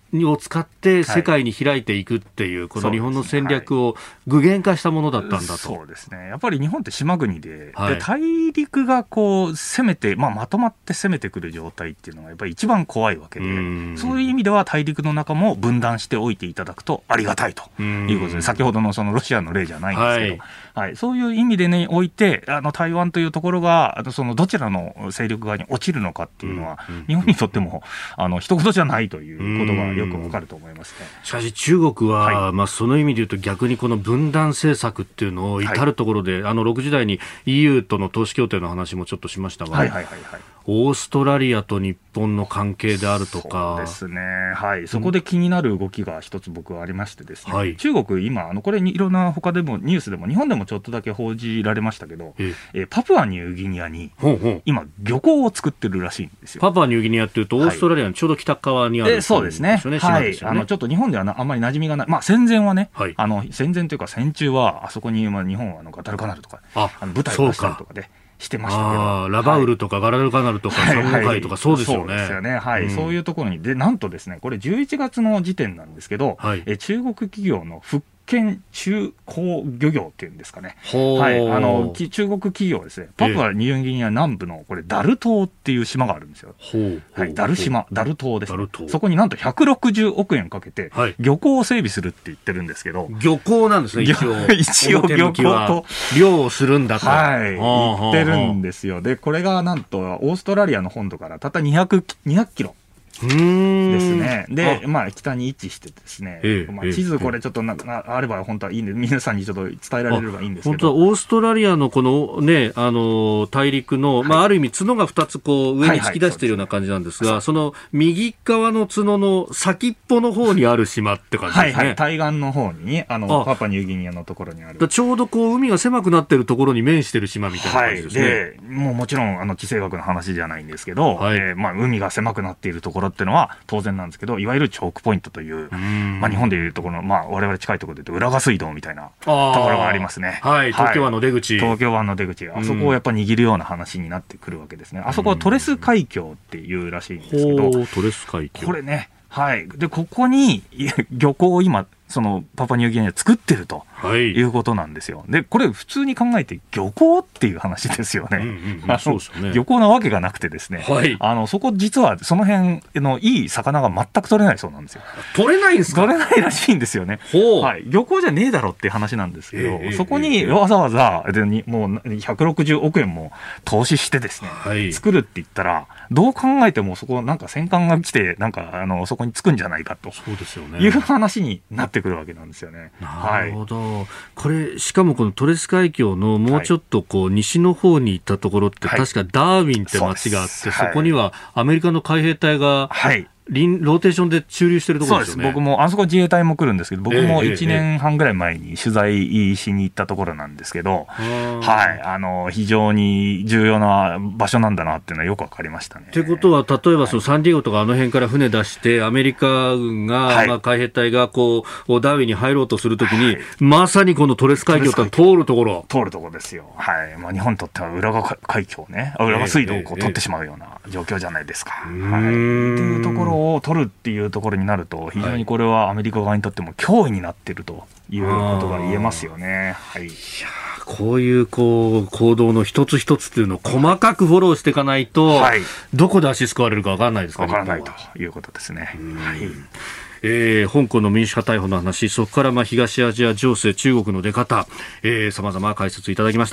を使って世界に開いていくっていう、はい、この日本の戦略を具現化したものだったんだと。 そうですね。やっぱり日本って島国 で,、はい、で大陸がこう攻めて、まあ、まとまって攻めてくる状態っていうのがやっぱり一番怖いわけで、うそういう意味では大陸の中も分断しておいていただくとありがたいということで、先ほどのそのロシアの例じゃないんですけど、はいはい、そういう意味で、ね、おいてあの台湾というところがあのそのどちらの勢力側に落ちるのかっていうのは、うんうん、日本にとってもあの一言じゃないということがよくわかると思いますね。 しかし中国は、はい、まあ、その意味で言うと逆にこの分断政策っていうのを至るところで、はい、あのろくじ台に イーユー との投資協定の話もちょっとしましたが、はいはいはいはい、オーストラリアと日本の関係であるとか。 そうですね、はい、そこで気になる動きが一つ僕はありましてですね、はい、中国今あのこれにいろんな他でもニュースでも日本でもちょっとだけ報じられましたけど、ええパプアニューギニアに今漁港を作ってるらしいんですよ。 パプアニューギニアっていうとオーストラリアのちょうど北側にある、はい、 そうですね、はい、あのちょっと日本ではなあんまり馴染みがない、まあ、戦前はね、はい、あの戦前というか戦中はあそこに、まあ、日本はあのガダルカナルとかああの舞台を出したりとかでしてましたけど、 あラバウルとかガラルカナルとかサンゴ海とかそうですよね。 そうですよね、はい、うん、そういうところにでなんとですねこれじゅういちがつの時点なんですけど、はい、え中国企業の復県中高漁業っていうんですかね、はい、あの中国企業ですね、パプアニューギニア南部のこれダル島っていう島があるんですよ。はい、ダル島、ダル島です、ね、そこになんとひゃくろくじゅうおくえんかけて漁港を整備するって言ってるんですけど、はい、 漁港なんですね、一応一応漁港と漁をするんだと、 はい、言ってるんですよ。でこれがなんとオーストラリアの本土からたったにひゃくキロうーんですね。で、まあ、北に位置してですね、ええまあ、地図これちょっとな、なあれば本当はいいんで、皆さんにちょっと伝えられればいいんですけど。 本当はオーストラリアのこのね、あの、大陸の、はい、まあ、ある意味角がふたつこう上に突き出しているような感じなんですが、はいはい、その右側の角の先っぽの方にある島って感じですね。はいはい、 対岸の方に、あの、あパパニューギニアのところにある。 ちょうどこう海が狭くなっているところに面している島みたいな感じですね。はい、で、 もうもちろん、あの、地政学の話じゃないんですけど、はい、えー、まあ、海が狭くなっているところっていうのは当然なんですけど、いわゆるチョークポイントという、まあ、日本でいうところの、まあ、我々近いところで言うと浦賀水道みたいなところがありますね。 はい、東京湾の出口、 東京湾の出口、あそこをやっぱ握るような話になってくるわけですね。あそこはトレス海峡っていうらしいんですけど、 トレス海峡、 これね、はい、でここに漁港を今そのパパニューギニアで作ってると、はい、いうことなんですよ。でこれ普通に考えて漁港っていう話ですよね。漁港なわけがなくてですね、はい、あのそこ実はその辺のいい魚が全く取れないそうなんですよ。 取れないんですか？ 取れないらしいんですよね。はい、漁港じゃねえだろっていう話なんですけど、えー、そこにわざわざでにもうひゃくろくじゅうおくえんも投資してですね、はい、作るって言ったらどう考えてもそこなんか戦艦が来てなんかあのそこに着くんじゃないかという話になってくるわけなんですよね。 なるほど、はい、これしかもこのトレス海峡のもうちょっとこう西の方に行ったところって、はい、確かダーウィンって町があって、はい、そこにはアメリカの海兵隊が、はい、ローテーションで駐留してるところですよね。 そうです。僕もあそこ自衛隊も来るんですけど、僕もいちねんはんぐらい前に取材しに行ったところなんですけど、えー、はい、あの非常に重要な場所なんだなっていうのはよくわかりましたね。 ということは例えばそのサンディエゴとかあの辺から船出してアメリカ軍が、はい、まあ、海兵隊がこうダーウィンに入ろうとするときに、はい、まさにこのトレス海峡って通るところ通るところですよ。はい、まあ、日本にとっては浦賀海峡ね、浦賀水道をこう取ってしまうような状況じゃないですか。えー、はい、っていうところを取るっていういうところになると非常にこれはアメリカ側にとっても脅威になっているということが言えますよね。はい、いやこういうこう行動の一つ一つというのを細かくフォローしていかないと、はい、どこで足すくわれるか分からないですかね。 分からないということですね。はい、 えー、香港の民主派逮捕の話、そこからまあ東アジア情勢、中国の出方、えー、様々解説いただきました。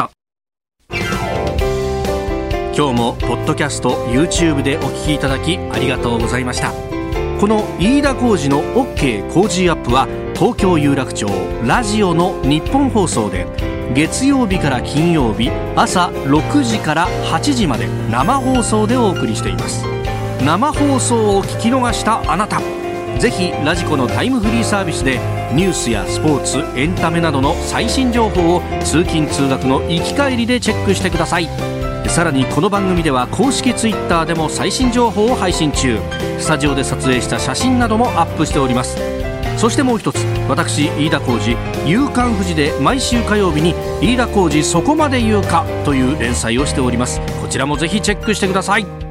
今日もポッドキャスト YouTube でお聞きいただきありがとうございました。この飯田浩司の OK 工事アップは東京有楽町ラジオの日本放送で月曜日から金曜日朝ろくじからはちじまで生放送でお送りしています。生放送を聞き逃したあなた、ぜひラジコのタイムフリーサービスでニュースやスポーツ、エンタメなどの最新情報を通勤通学の行き帰りでチェックしてください。さらにこの番組では公式ツイッターでも最新情報を配信中。スタジオで撮影した写真などもアップしております。そしてもう一つ、私飯田浩司、夕刊フジで毎週火曜日に飯田浩司そこまで言うかという連載をしております。こちらもぜひチェックしてください。